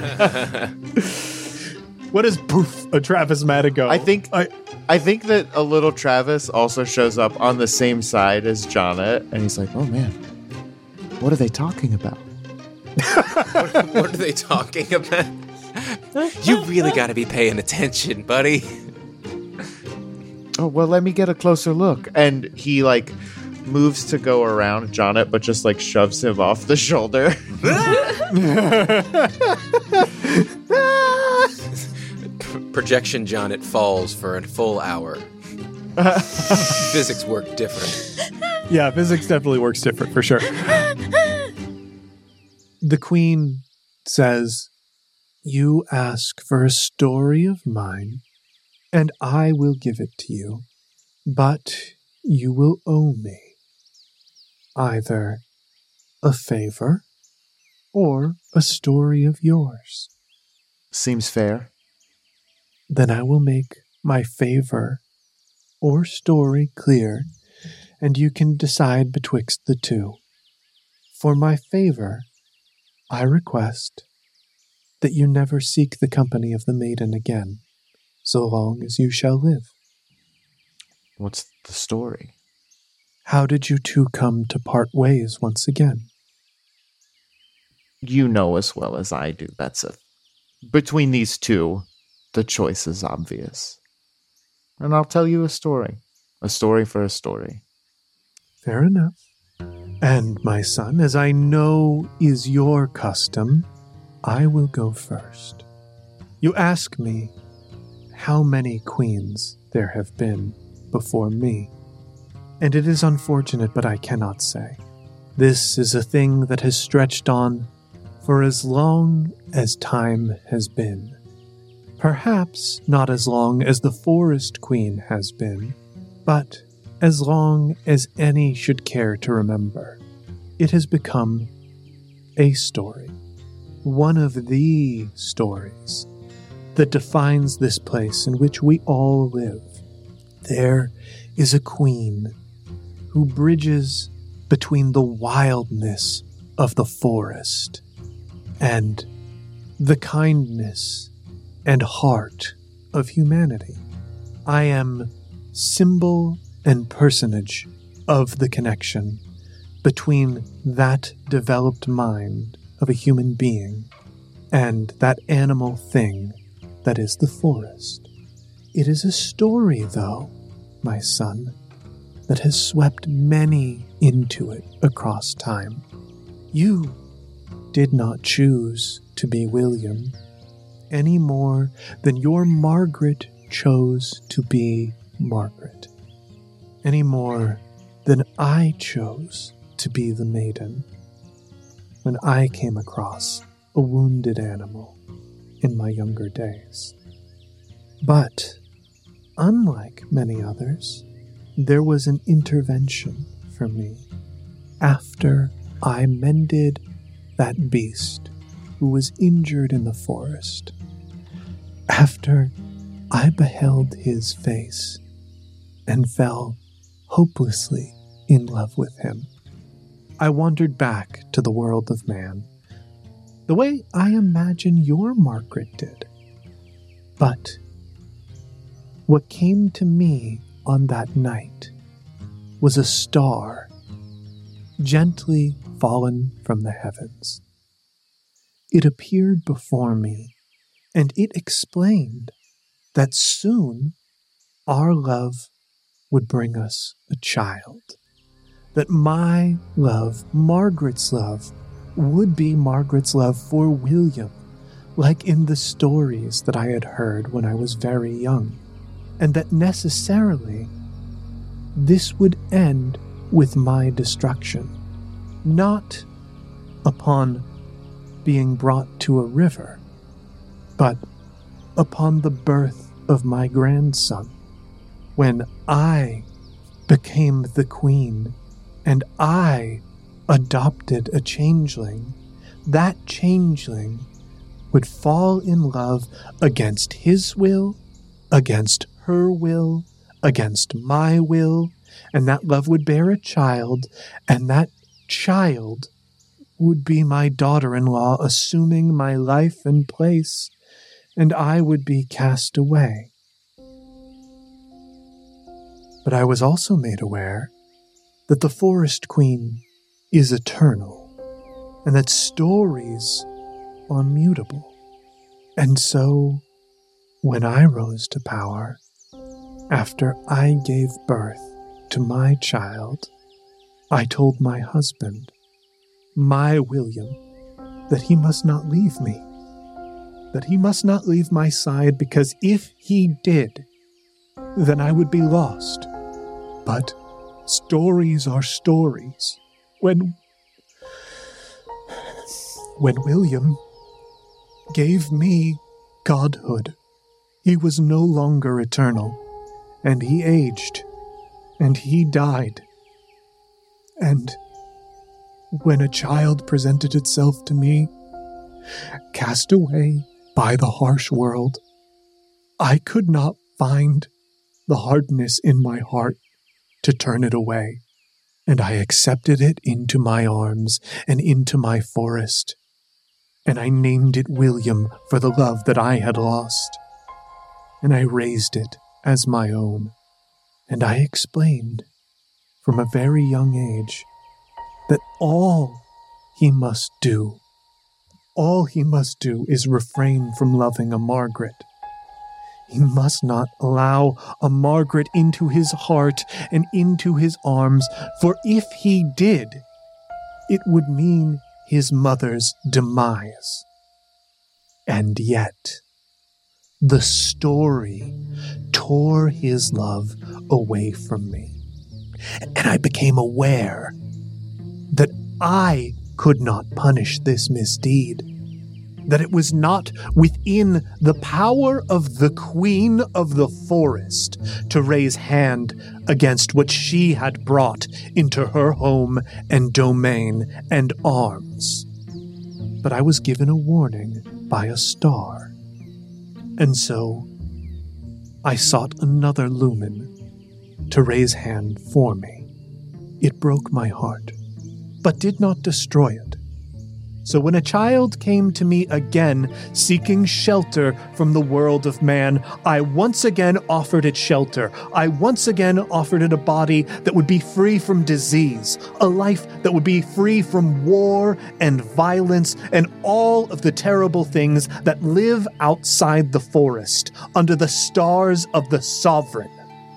what is poof a Travis Madigo? I think I, I think that a little Travis also shows up on the same side as Jonnet, and he's like, "Oh man, what are they talking about?" what, what are they talking about? You really got to be paying attention, buddy. Oh well, let me get a closer look. And he like moves to go around Jonnet, but just like shoves him off the shoulder. Projection Jonnet falls for a full hour. Physics work different. yeah, physics definitely works different for sure. The queen says, "You ask for a story of mine, and I will give it to you, but you will owe me either a favor or a story of yours. Seems fair. Then I will make my favor or story clear, and you can decide betwixt the two. For my favor, I request that you never seek the company of the maiden again, so long as you shall live." What's the story? "How did you two come to part ways once again?" You know as well as I do. That's a between these two, the choice is obvious. And I'll tell you a story. A story for a story. "Fair enough. And, my son, as I know is your custom, I will go first. You ask me how many queens there have been before me. And it is unfortunate, but I cannot say. This is a thing that has stretched on for as long as time has been. Perhaps not as long as the Forest Queen has been, but as long as any should care to remember. It has become a story. One of the stories that defines this place in which we all live. There is a queen who bridges between the wildness of the forest and the kindness and heart of humanity. I am symbol and personage of the connection between that developed mind of a human being and that animal thing that is the forest. It is a story, though, my son, that has swept many into it across time. You did not choose to be William any more than your Margaret chose to be Margaret, any more than I chose to be the maiden when I came across a wounded animal in my younger days. But, unlike many others, there was an intervention for me after I mended that beast who was injured in the forest, after I beheld his face and fell hopelessly in love with him. I wandered back to the world of man, the way I imagine your Margaret did. But what came to me on that night was a star gently fallen from the heavens. It appeared before me, and it explained that soon our love would bring us a child. That my love, Margaret's love, would be Margaret's love for William, like in the stories that I had heard when I was very young, and that necessarily this would end with my destruction, not upon being brought to a river, but upon the birth of my grandson, when I became the queen and I adopted a changeling. That changeling would fall in love against his will, against her will, against my will, and that love would bear a child, and that child would be my daughter-in-law, assuming my life and place, and I would be cast away. But I was also made aware that the Forest Queen is eternal, and that stories are mutable. And so, when I rose to power, after I gave birth to my child, I told my husband, my William, that he must not leave me, that he must not leave my side, because if he did, then I would be lost. But stories are stories. When, when William gave me godhood, he was no longer eternal, and he aged, and he died. And when a child presented itself to me, cast away by the harsh world, I could not find the hardness in my heart to turn it away, and I accepted it into my arms and into my forest, and I named it William for the love that I had lost, and I raised it as my own, and I explained from a very young age that all he must do, all he must do is refrain from loving a Margaret. He must not allow a Margaret into his heart and into his arms, for if he did, it would mean his mother's demise. And yet, the story tore his love away from me. And I became aware that I could not punish this misdeed, that it was not within the power of the Queen of the Forest to raise hand against what she had brought into her home and domain and arms. But I was given a warning by a star, and so I sought another lumen to raise hand for me. It broke my heart, but did not destroy it. So when a child came to me again, seeking shelter from the world of man, I once again offered it shelter. I once again offered it a body that would be free from disease, a life that would be free from war and violence and all of the terrible things that live outside the forest, under the stars of the sovereign.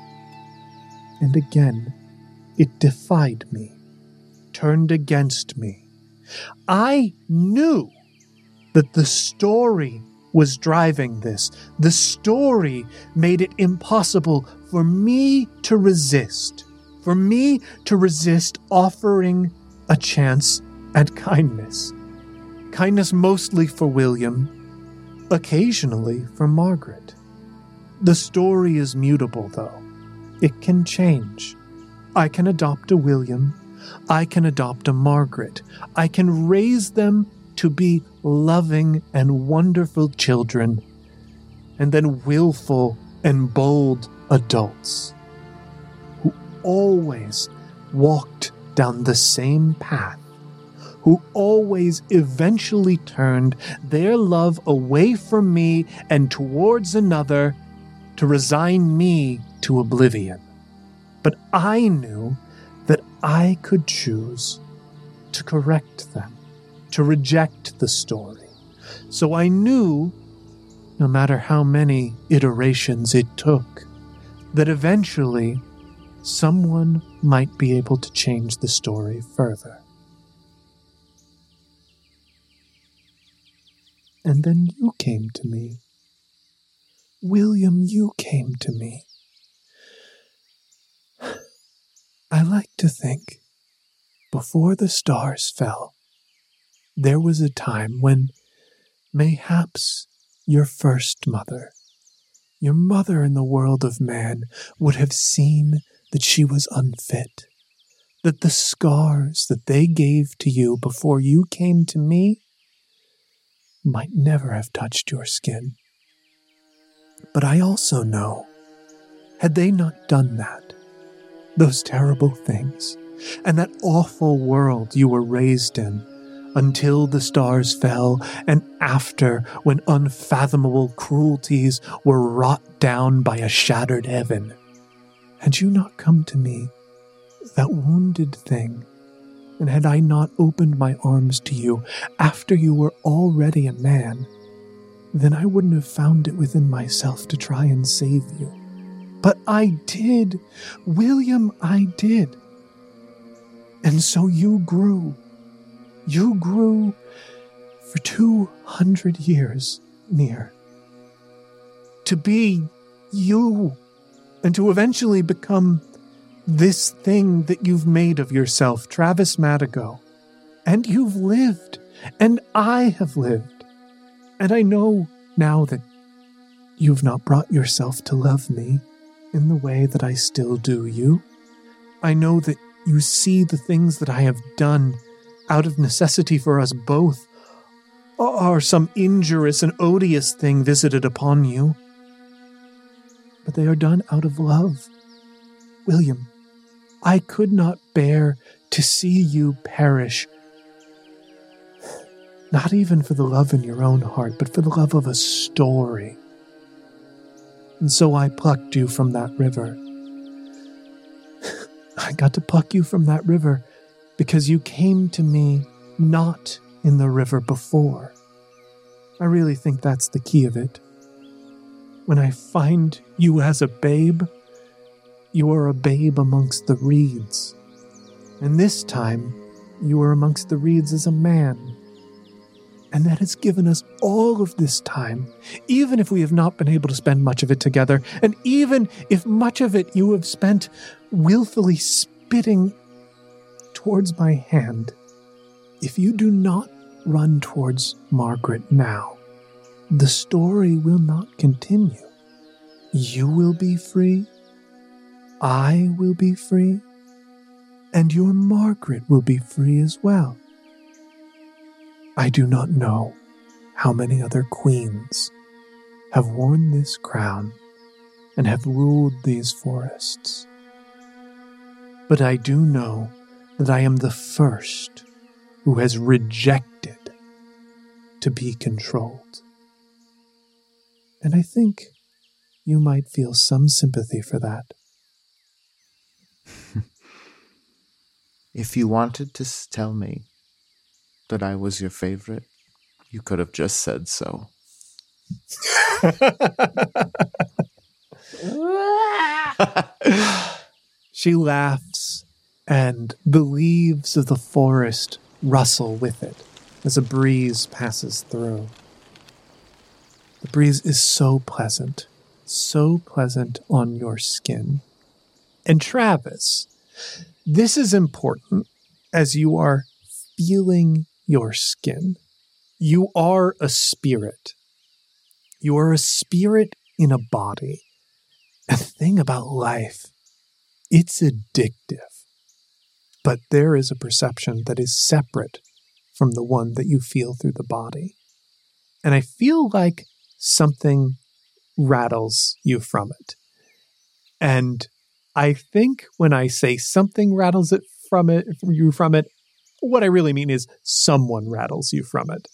And again, it defied me, turned against me. I knew that the story was driving this. The story made it impossible for me to resist, for me to resist offering a chance at kindness. Kindness mostly for William, occasionally for Margaret. The story is mutable, though. It can change. I can adopt a William. I can adopt a Margaret. I can raise them to be loving and wonderful children, and then willful and bold adults who always walked down the same path, who always eventually turned their love away from me and towards another to resign me to oblivion. But I knew that I could choose to correct them, to reject the story. So I knew, no matter how many iterations it took, that eventually someone might be able to change the story further. And then you came to me. William, you came to me. I like to think, before the stars fell, there was a time when mayhaps your first mother, your mother in the world of man, would have seen that she was unfit, that the scars that they gave to you before you came to me might never have touched your skin. But I also know, had they not done that, those terrible things, and that awful world you were raised in, until the stars fell, and after, when unfathomable cruelties were wrought down by a shattered heaven, had you not come to me, that wounded thing, and had I not opened my arms to you after you were already a man, then I wouldn't have found it within myself to try and save you. But I did. William, I did. And so you grew. You grew for two hundred years near. To be you, and to eventually become this thing that you've made of yourself, Travis Madigo. And you've lived, and I have lived. And I know now that you've not brought yourself to love me in the way that I still do you. I know that you see the things that I have done out of necessity for us both are some injurious and odious thing visited upon you. But they are done out of love. William, I could not bear to see you perish, not even for the love in your own heart, but for the love of a story. And so I plucked you from that river. I got to pluck you from that river because you came to me not in the river before. I really think that's the key of it. When I find you as a babe, you are a babe amongst the reeds. And this time, you are amongst the reeds as a man. and that has given us all of this time, even if we have not been able to spend much of it together, and even if much of it you have spent willfully spitting towards my hand, if you do not run towards Margaret now, the story will not continue. You will be free, I will be free, and your Margaret will be free as well. I do not know how many other queens have worn this crown and have ruled these forests, but I do know that I am the first who has rejected to be controlled. And I think you might feel some sympathy for that. If you wanted to s- tell me that I was your favorite, you could have just said so. She laughs, and the leaves of the forest rustle with it as a breeze passes through. The breeze is so pleasant, so pleasant on your skin. And Travis, this is important as you are feeling your skin. You are a spirit. You are a spirit in a body. A thing about life, it's addictive. But there is a perception that is separate from the one that you feel through the body. And I feel like something rattles you from it. And I think when I say something rattles it from it, you from it, what I really mean is someone rattles you from it.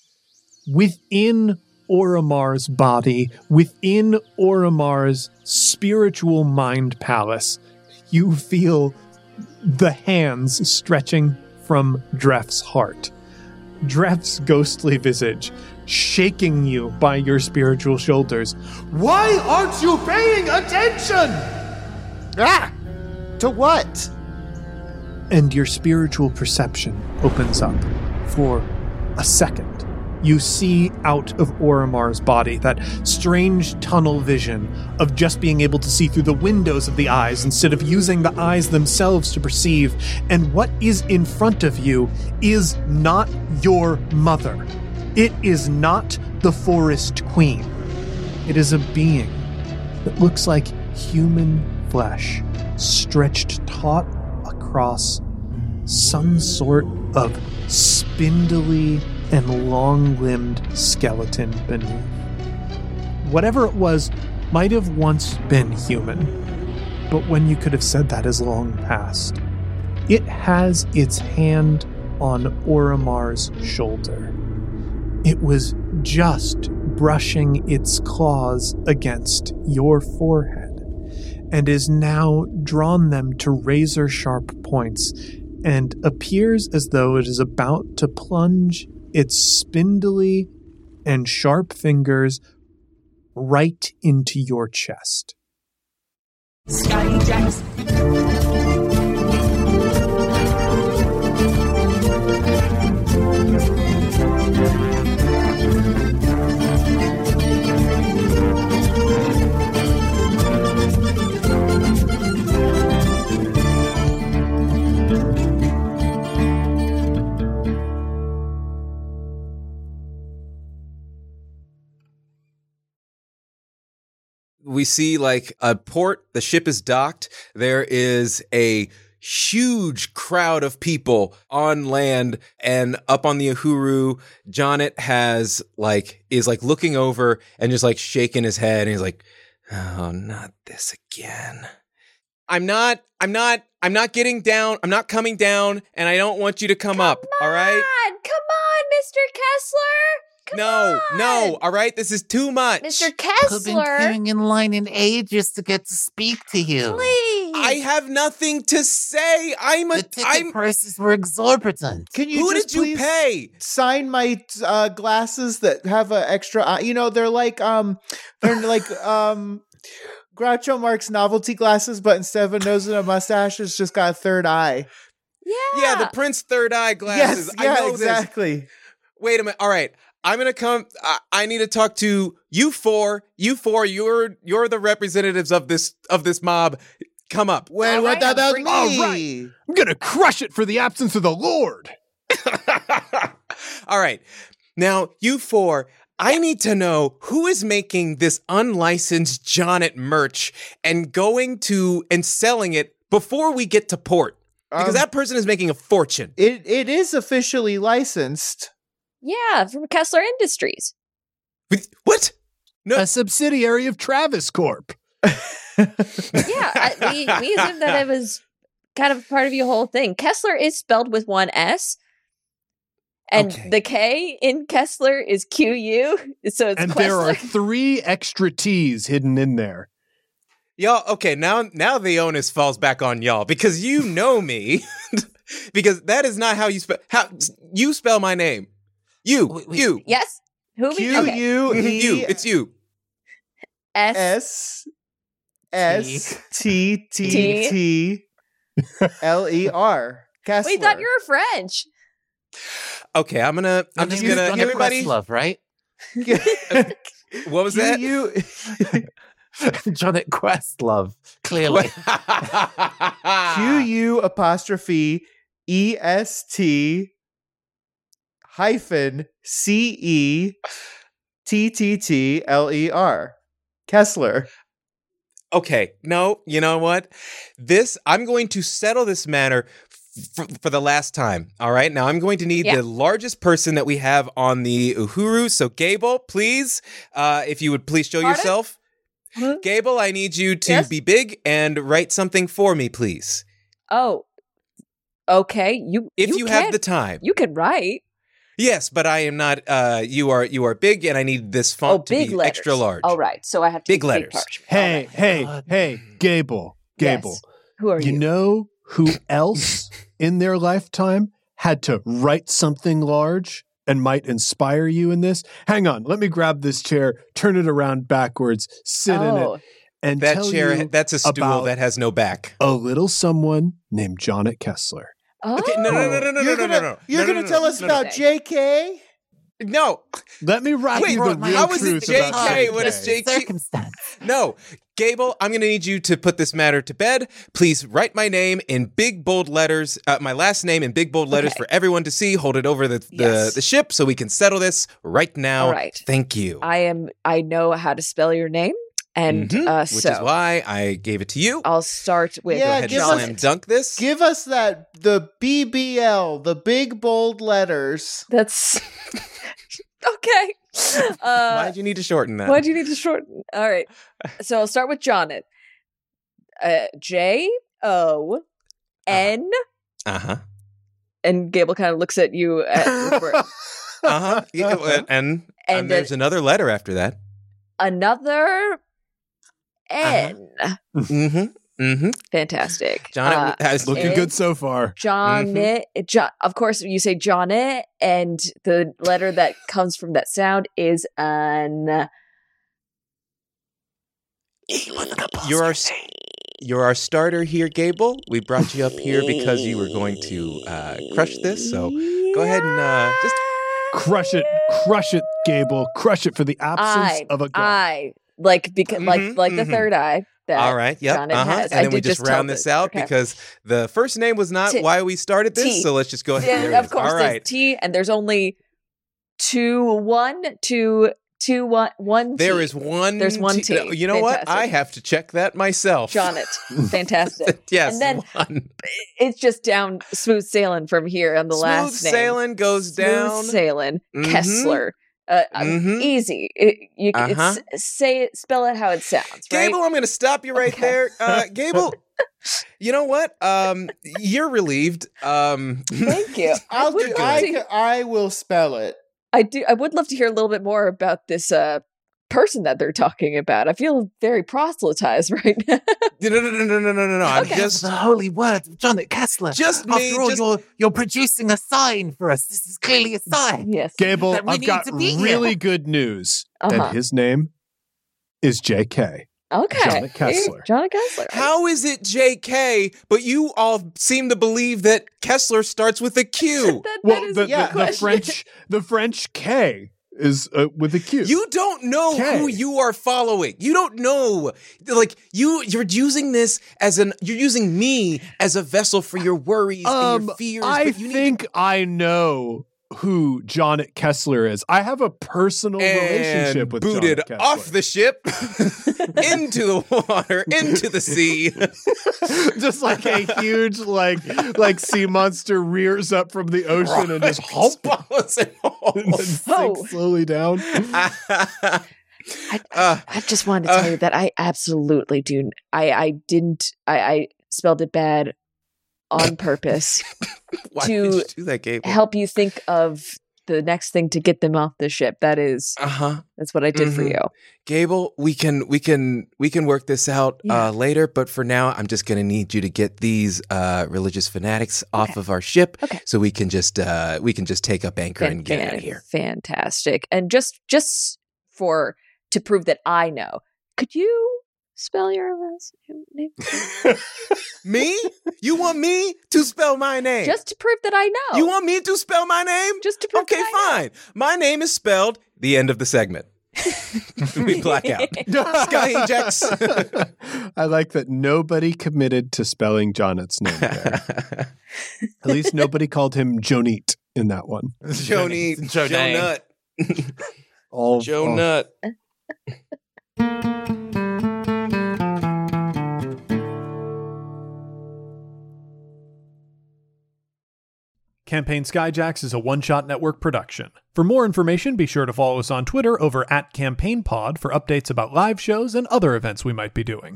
Within Oromar's body, within Oromar's spiritual mind palace, you feel the hands stretching from Dref's heart. Dref's ghostly visage shaking you by your spiritual shoulders. Why aren't you paying attention? Ah! To what? And your spiritual perception opens up for a second. You see out of Oromar's body that strange tunnel vision of just being able to see through the windows of the eyes instead of using the eyes themselves to perceive. And what is in front of you is not your mother. It is not the Forest Queen. It is a being that looks like human flesh stretched taut across some sort of spindly and long-limbed skeleton beneath. Whatever it was might have once been human, but when you could have said that is long past. It has its hand on Oromar's shoulder. It was just brushing its claws against your forehead, and is now drawn them to razor-sharp points, and appears as though it is about to plunge its spindly and sharp fingers right into your chest. Scotty Jackson. We see like a port, the ship is docked. There is a huge crowd of people on land, and up on the Uhuru, Jonnet has like, is like looking over and just like shaking his head. And he's like, oh, not this again. I'm not, I'm not, I'm not getting down. I'm not coming down, and I don't want you to come, come up. On, all right. Come on, Mister Kessler. Come no, on. no, all right? This is too much. Mister Kessler. I've been queuing in line in ages to get to speak to you. Please. I have nothing to say. I'm a. The ticket I'm, prices were exorbitant. Can you Who just did you please pay? sign my uh, glasses that have an extra eye? You know, they're like um, they're like um, Groucho Marx novelty glasses, but instead of a nose and a mustache, it's just got a third eye. Yeah. Yeah, the Prince Third Eye glasses. Yes, yeah, I know exactly. This. Wait a minute. All right. I'm gonna come. I, I need to talk to you four. You four. You're you're the representatives of this of this mob. Come up. Well, All what right, about I'm me? All right. I'm gonna crush it for the absence of the Lord. All right. Now, you four, I need to know who is making this unlicensed Jonnet merch and going to and selling it before we get to port. Because Um, that person is making a fortune. It it is officially licensed. Yeah, from Kessler Industries. What? No. A subsidiary of Travis Corp. Yeah, I, we, we assumed that it was kind of part of your whole thing. Kessler is spelled with one S. And Okay. the K in Kessler is Q U. So it's And Questler. there are three extra T's hidden in there. Y'all, okay, now now the onus falls back on y'all because you know me. Because that is not how you spell how you spell my name. You, Wait, wait. you, Yes? Who we Q okay. U E you. It's you. S. S S T T T. T L E R. Kessler. We thought you were French. Okay, I'm gonna. I'm Your just name is gonna. Johnny Everybody, Questlove, right? what was that? You, Johnny Questlove, clearly. Q U apostrophe E S T hyphen C E T T T L E R. Kessler. Okay, no, you know what? This, I'm going to settle this matter f- for the last time. All right, now I'm going to need Yeah. the largest person that we have on the Uhuru. So, Gable, please, uh, if you would please show Pardon? yourself. Huh? Gable, I need you to Yes? be big and write something for me, please. Oh. Okay. You If you, you have can- the time. You can write. Yes, but I am not. Uh, you are. You are big, and I need this font Oh, to big be letters. extra large. All right. So I have to Big use letters. Big parchment. Hey, All right. hey, God. hey, Gable, Gable. Yes. Who are you? You know who else in their lifetime had to write something large and might inspire you in this? Hang on, let me grab this chair, turn it around backwards, sit in Oh. it, and That tell chair. you That's a stool about that has no back. a little someone named Jonnet Kessler. Oh. Okay, no, no, no, no, no, You're no, gonna, no, no, no. you're no, gonna no, tell no, us no, no. about J K? No, Let me wrap Wait, you the my- real how is it truth J about K? J What is J K? Circumstance. no. Gable, I'm going to need you to put this matter to bed. Please write my name in big bold letters, uh, my last name in big bold letters Okay. for everyone to see. Hold it over the, the, Yes. the ship so we can settle this right now. All right. Thank you. I am. I know how to spell your name, and Mhm, uh, Which so is why I gave it to you. I'll start with Yeah, Go ahead give and us- slam dunk this. Give us that, the B B L, the big bold letters. That's okay. Uh, Why'd you need to shorten that? Why'd you need to shorten? All right. So I'll start with Jonnet. Uh, J O N. Uh huh. And Gable kind of looks at you. At, Uh huh. Yeah, and, and, And there's then- another letter after that. another N. Mm-hmm. Mm-hmm. Fantastic. John Uh, has Looking N- good so far. Jonnet. Jo- of course, you say Jonnet, and the letter that comes from that sound is an. You're our, s- you're our starter here, Gable. We brought you up here because you were going to uh, crush this. So go ahead and uh, just Crush it, crush it, Gable. Crush it for the absence I, of a god. I like because like Mhm, like the mhm. third eye. That all right. Yep. Jonnet Uh-huh. has. And I then we did just just tell round this the- out okay. because the first name was not T- why we started this. T. So let's just go ahead. Yeah, There it of is. course, All there's right. T, and there's only two, one, two, two, one, one. There T. is one. There's one T- T. uh, You know what? Fantastic. I have to check that myself. Jonnet. Fantastic. yes. And then one. it's just down smooth sailing from here on the Smooth last name. sailing goes Smooth down. sailing. Mhm. Kessler. Uh, uh, Mhm. Easy. It, you Uh-huh. it's, say it. Spell it how it sounds. Right? Gable, I'm going to stop you right Okay. there. Uh, Gable, you know what? Um, you're relieved. Um, Thank you. I I'll would, do, love I, to- ca- I will spell it. I do. I would love to hear a little bit more about this uh, person that they're talking about. I feel very proselytized right now. no, no, no, no, no, no, no, no. I'm Okay. just. the holy words of Johnny Kessler. Just me, After all, just- you're, you're producing a sign for us. This is clearly a sign. Yes. Gable, That we I've need got to be here. really good news. Uh-huh. And his name is J K. Okay. Jonnet Kessler. Jonnet Kessler. How is it J K, but you all seem to believe that Kessler starts with a Q? that, that Well, is the, a good the, the question. French, the French K is uh, with a Q. You don't know K. who you are following. You don't know. Like you, you're using this as an. You're using me as a vessel for your worries and Um, your fears. I but you think need I know who Janet Kessler is. I have a personal to, relationship and with booted Janet Kessler. off the ship into the water, into the sea. Just like a huge, like, like sea monster rears up from the ocean and just hump swallows it whole. and then Oh. sinks slowly down. I, Uh, I just wanted to tell uh, you that I absolutely do. I, I didn't. I, I spelled it bad on purpose Why to did you do that, Gabe? help you think of the next thing to get them off the ship. That is, Uh huh. that's what I did for Mhm. you. Gable, we can we can we can work this out Yeah. uh, later, but for now, I'm just gonna need you to get these uh, religious fanatics off of our ship, Okay. so we can just uh, we can just take up anchor and get out of here. Fantastic. And just just for to prove that I know, could you spell your last name? Me? You want me to spell my name? Just to prove that I know. You want me to spell my name? just to prove Okay, that I know. fine. My name is spelled. The end of the segment. We black out. Sky Ajax. I like that nobody committed to spelling Janet's name there. At least nobody called him Jonit in that one. Joni, Joe Joe Dang. Nut. All Joe all- Nut. Campaign Skyjacks is a one-shot network production. For more information, be sure to follow us on Twitter over at CampaignPod for updates about live shows and other events we might be doing.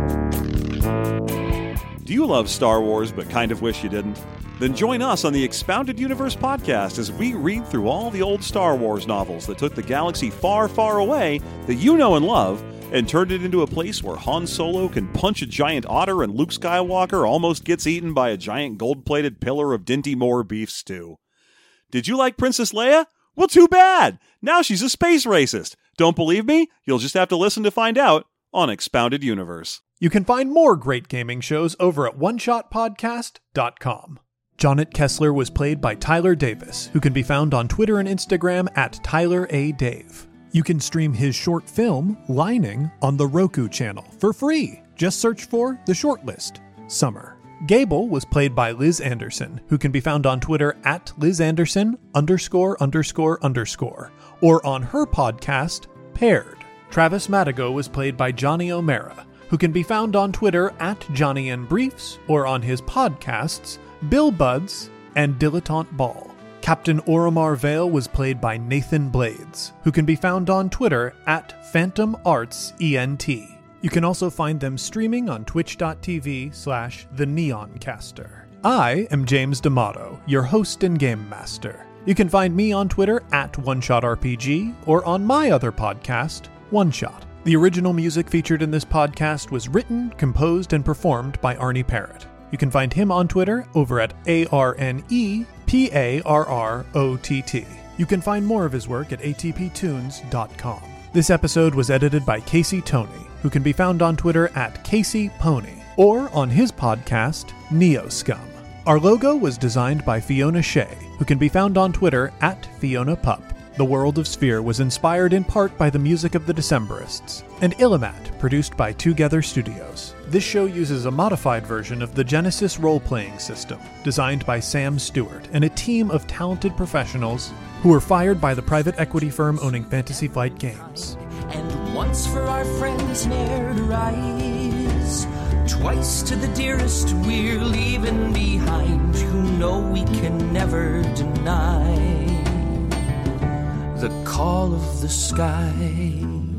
Do you love Star Wars but kind of wish you didn't? Then join us on the Expounded Universe podcast as we read through all the old Star Wars novels that took the galaxy far, far away that you know and love and turned it into a place where Han Solo can punch a giant otter and Luke Skywalker almost gets eaten by a giant gold-plated pillar of Dinty Moore beef stew. Did you like Princess Leia? Well, too bad! Now she's a space racist. Don't believe me? You'll just have to listen to find out on Expounded Universe. You can find more great gaming shows over at one shot podcast dot com. Janet Kessler was played by Tyler Davis, who can be found on Twitter and Instagram at Tyler A. Dave. You can stream his short film, Lining, on the Roku channel for free. Just search for The Shortlist, Summer. Gable was played by Liz Anderson, who can be found on Twitter at Liz Anderson underscore underscore underscore, or on her podcast, Paired. Travis Madigo was played by Johnny O'Mara, who can be found on Twitter at Johnny and Briefs, or on his podcasts, Bill Buds and Dilettante Ball. Captain Oromar Vale was played by Nathan Blades, who can be found on Twitter at Phantom Arts E N T. You can also find them streaming on twitch.tv slash the Neoncaster. I am James D'Amato, your host and game master. You can find me on Twitter at OneShotRPG or on my other podcast, One Shot. The original music featured in this podcast was written, composed, and performed by Arnie Parrott. You can find him on Twitter over at A R N E P A R R O T T. You can find more of his work at A T P tunes dot com. This episode was edited by Casey Toney, who can be found on Twitter at Casey Pony, or on his podcast, Neo Scum. Our logo was designed by Fiona Shea, who can be found on Twitter at Fiona Pup. The World of Sphere was inspired in part by the music of the Decemberists, and Illimat, produced by Together Studios. This show uses a modified version of the Genesis role-playing system, designed by Sam Stewart and a team of talented professionals who were fired by the private equity firm owning Fantasy Flight Games. And once for our friends ne'er to rise, twice to the dearest we're leaving behind, who know we can never deny the call of the sky.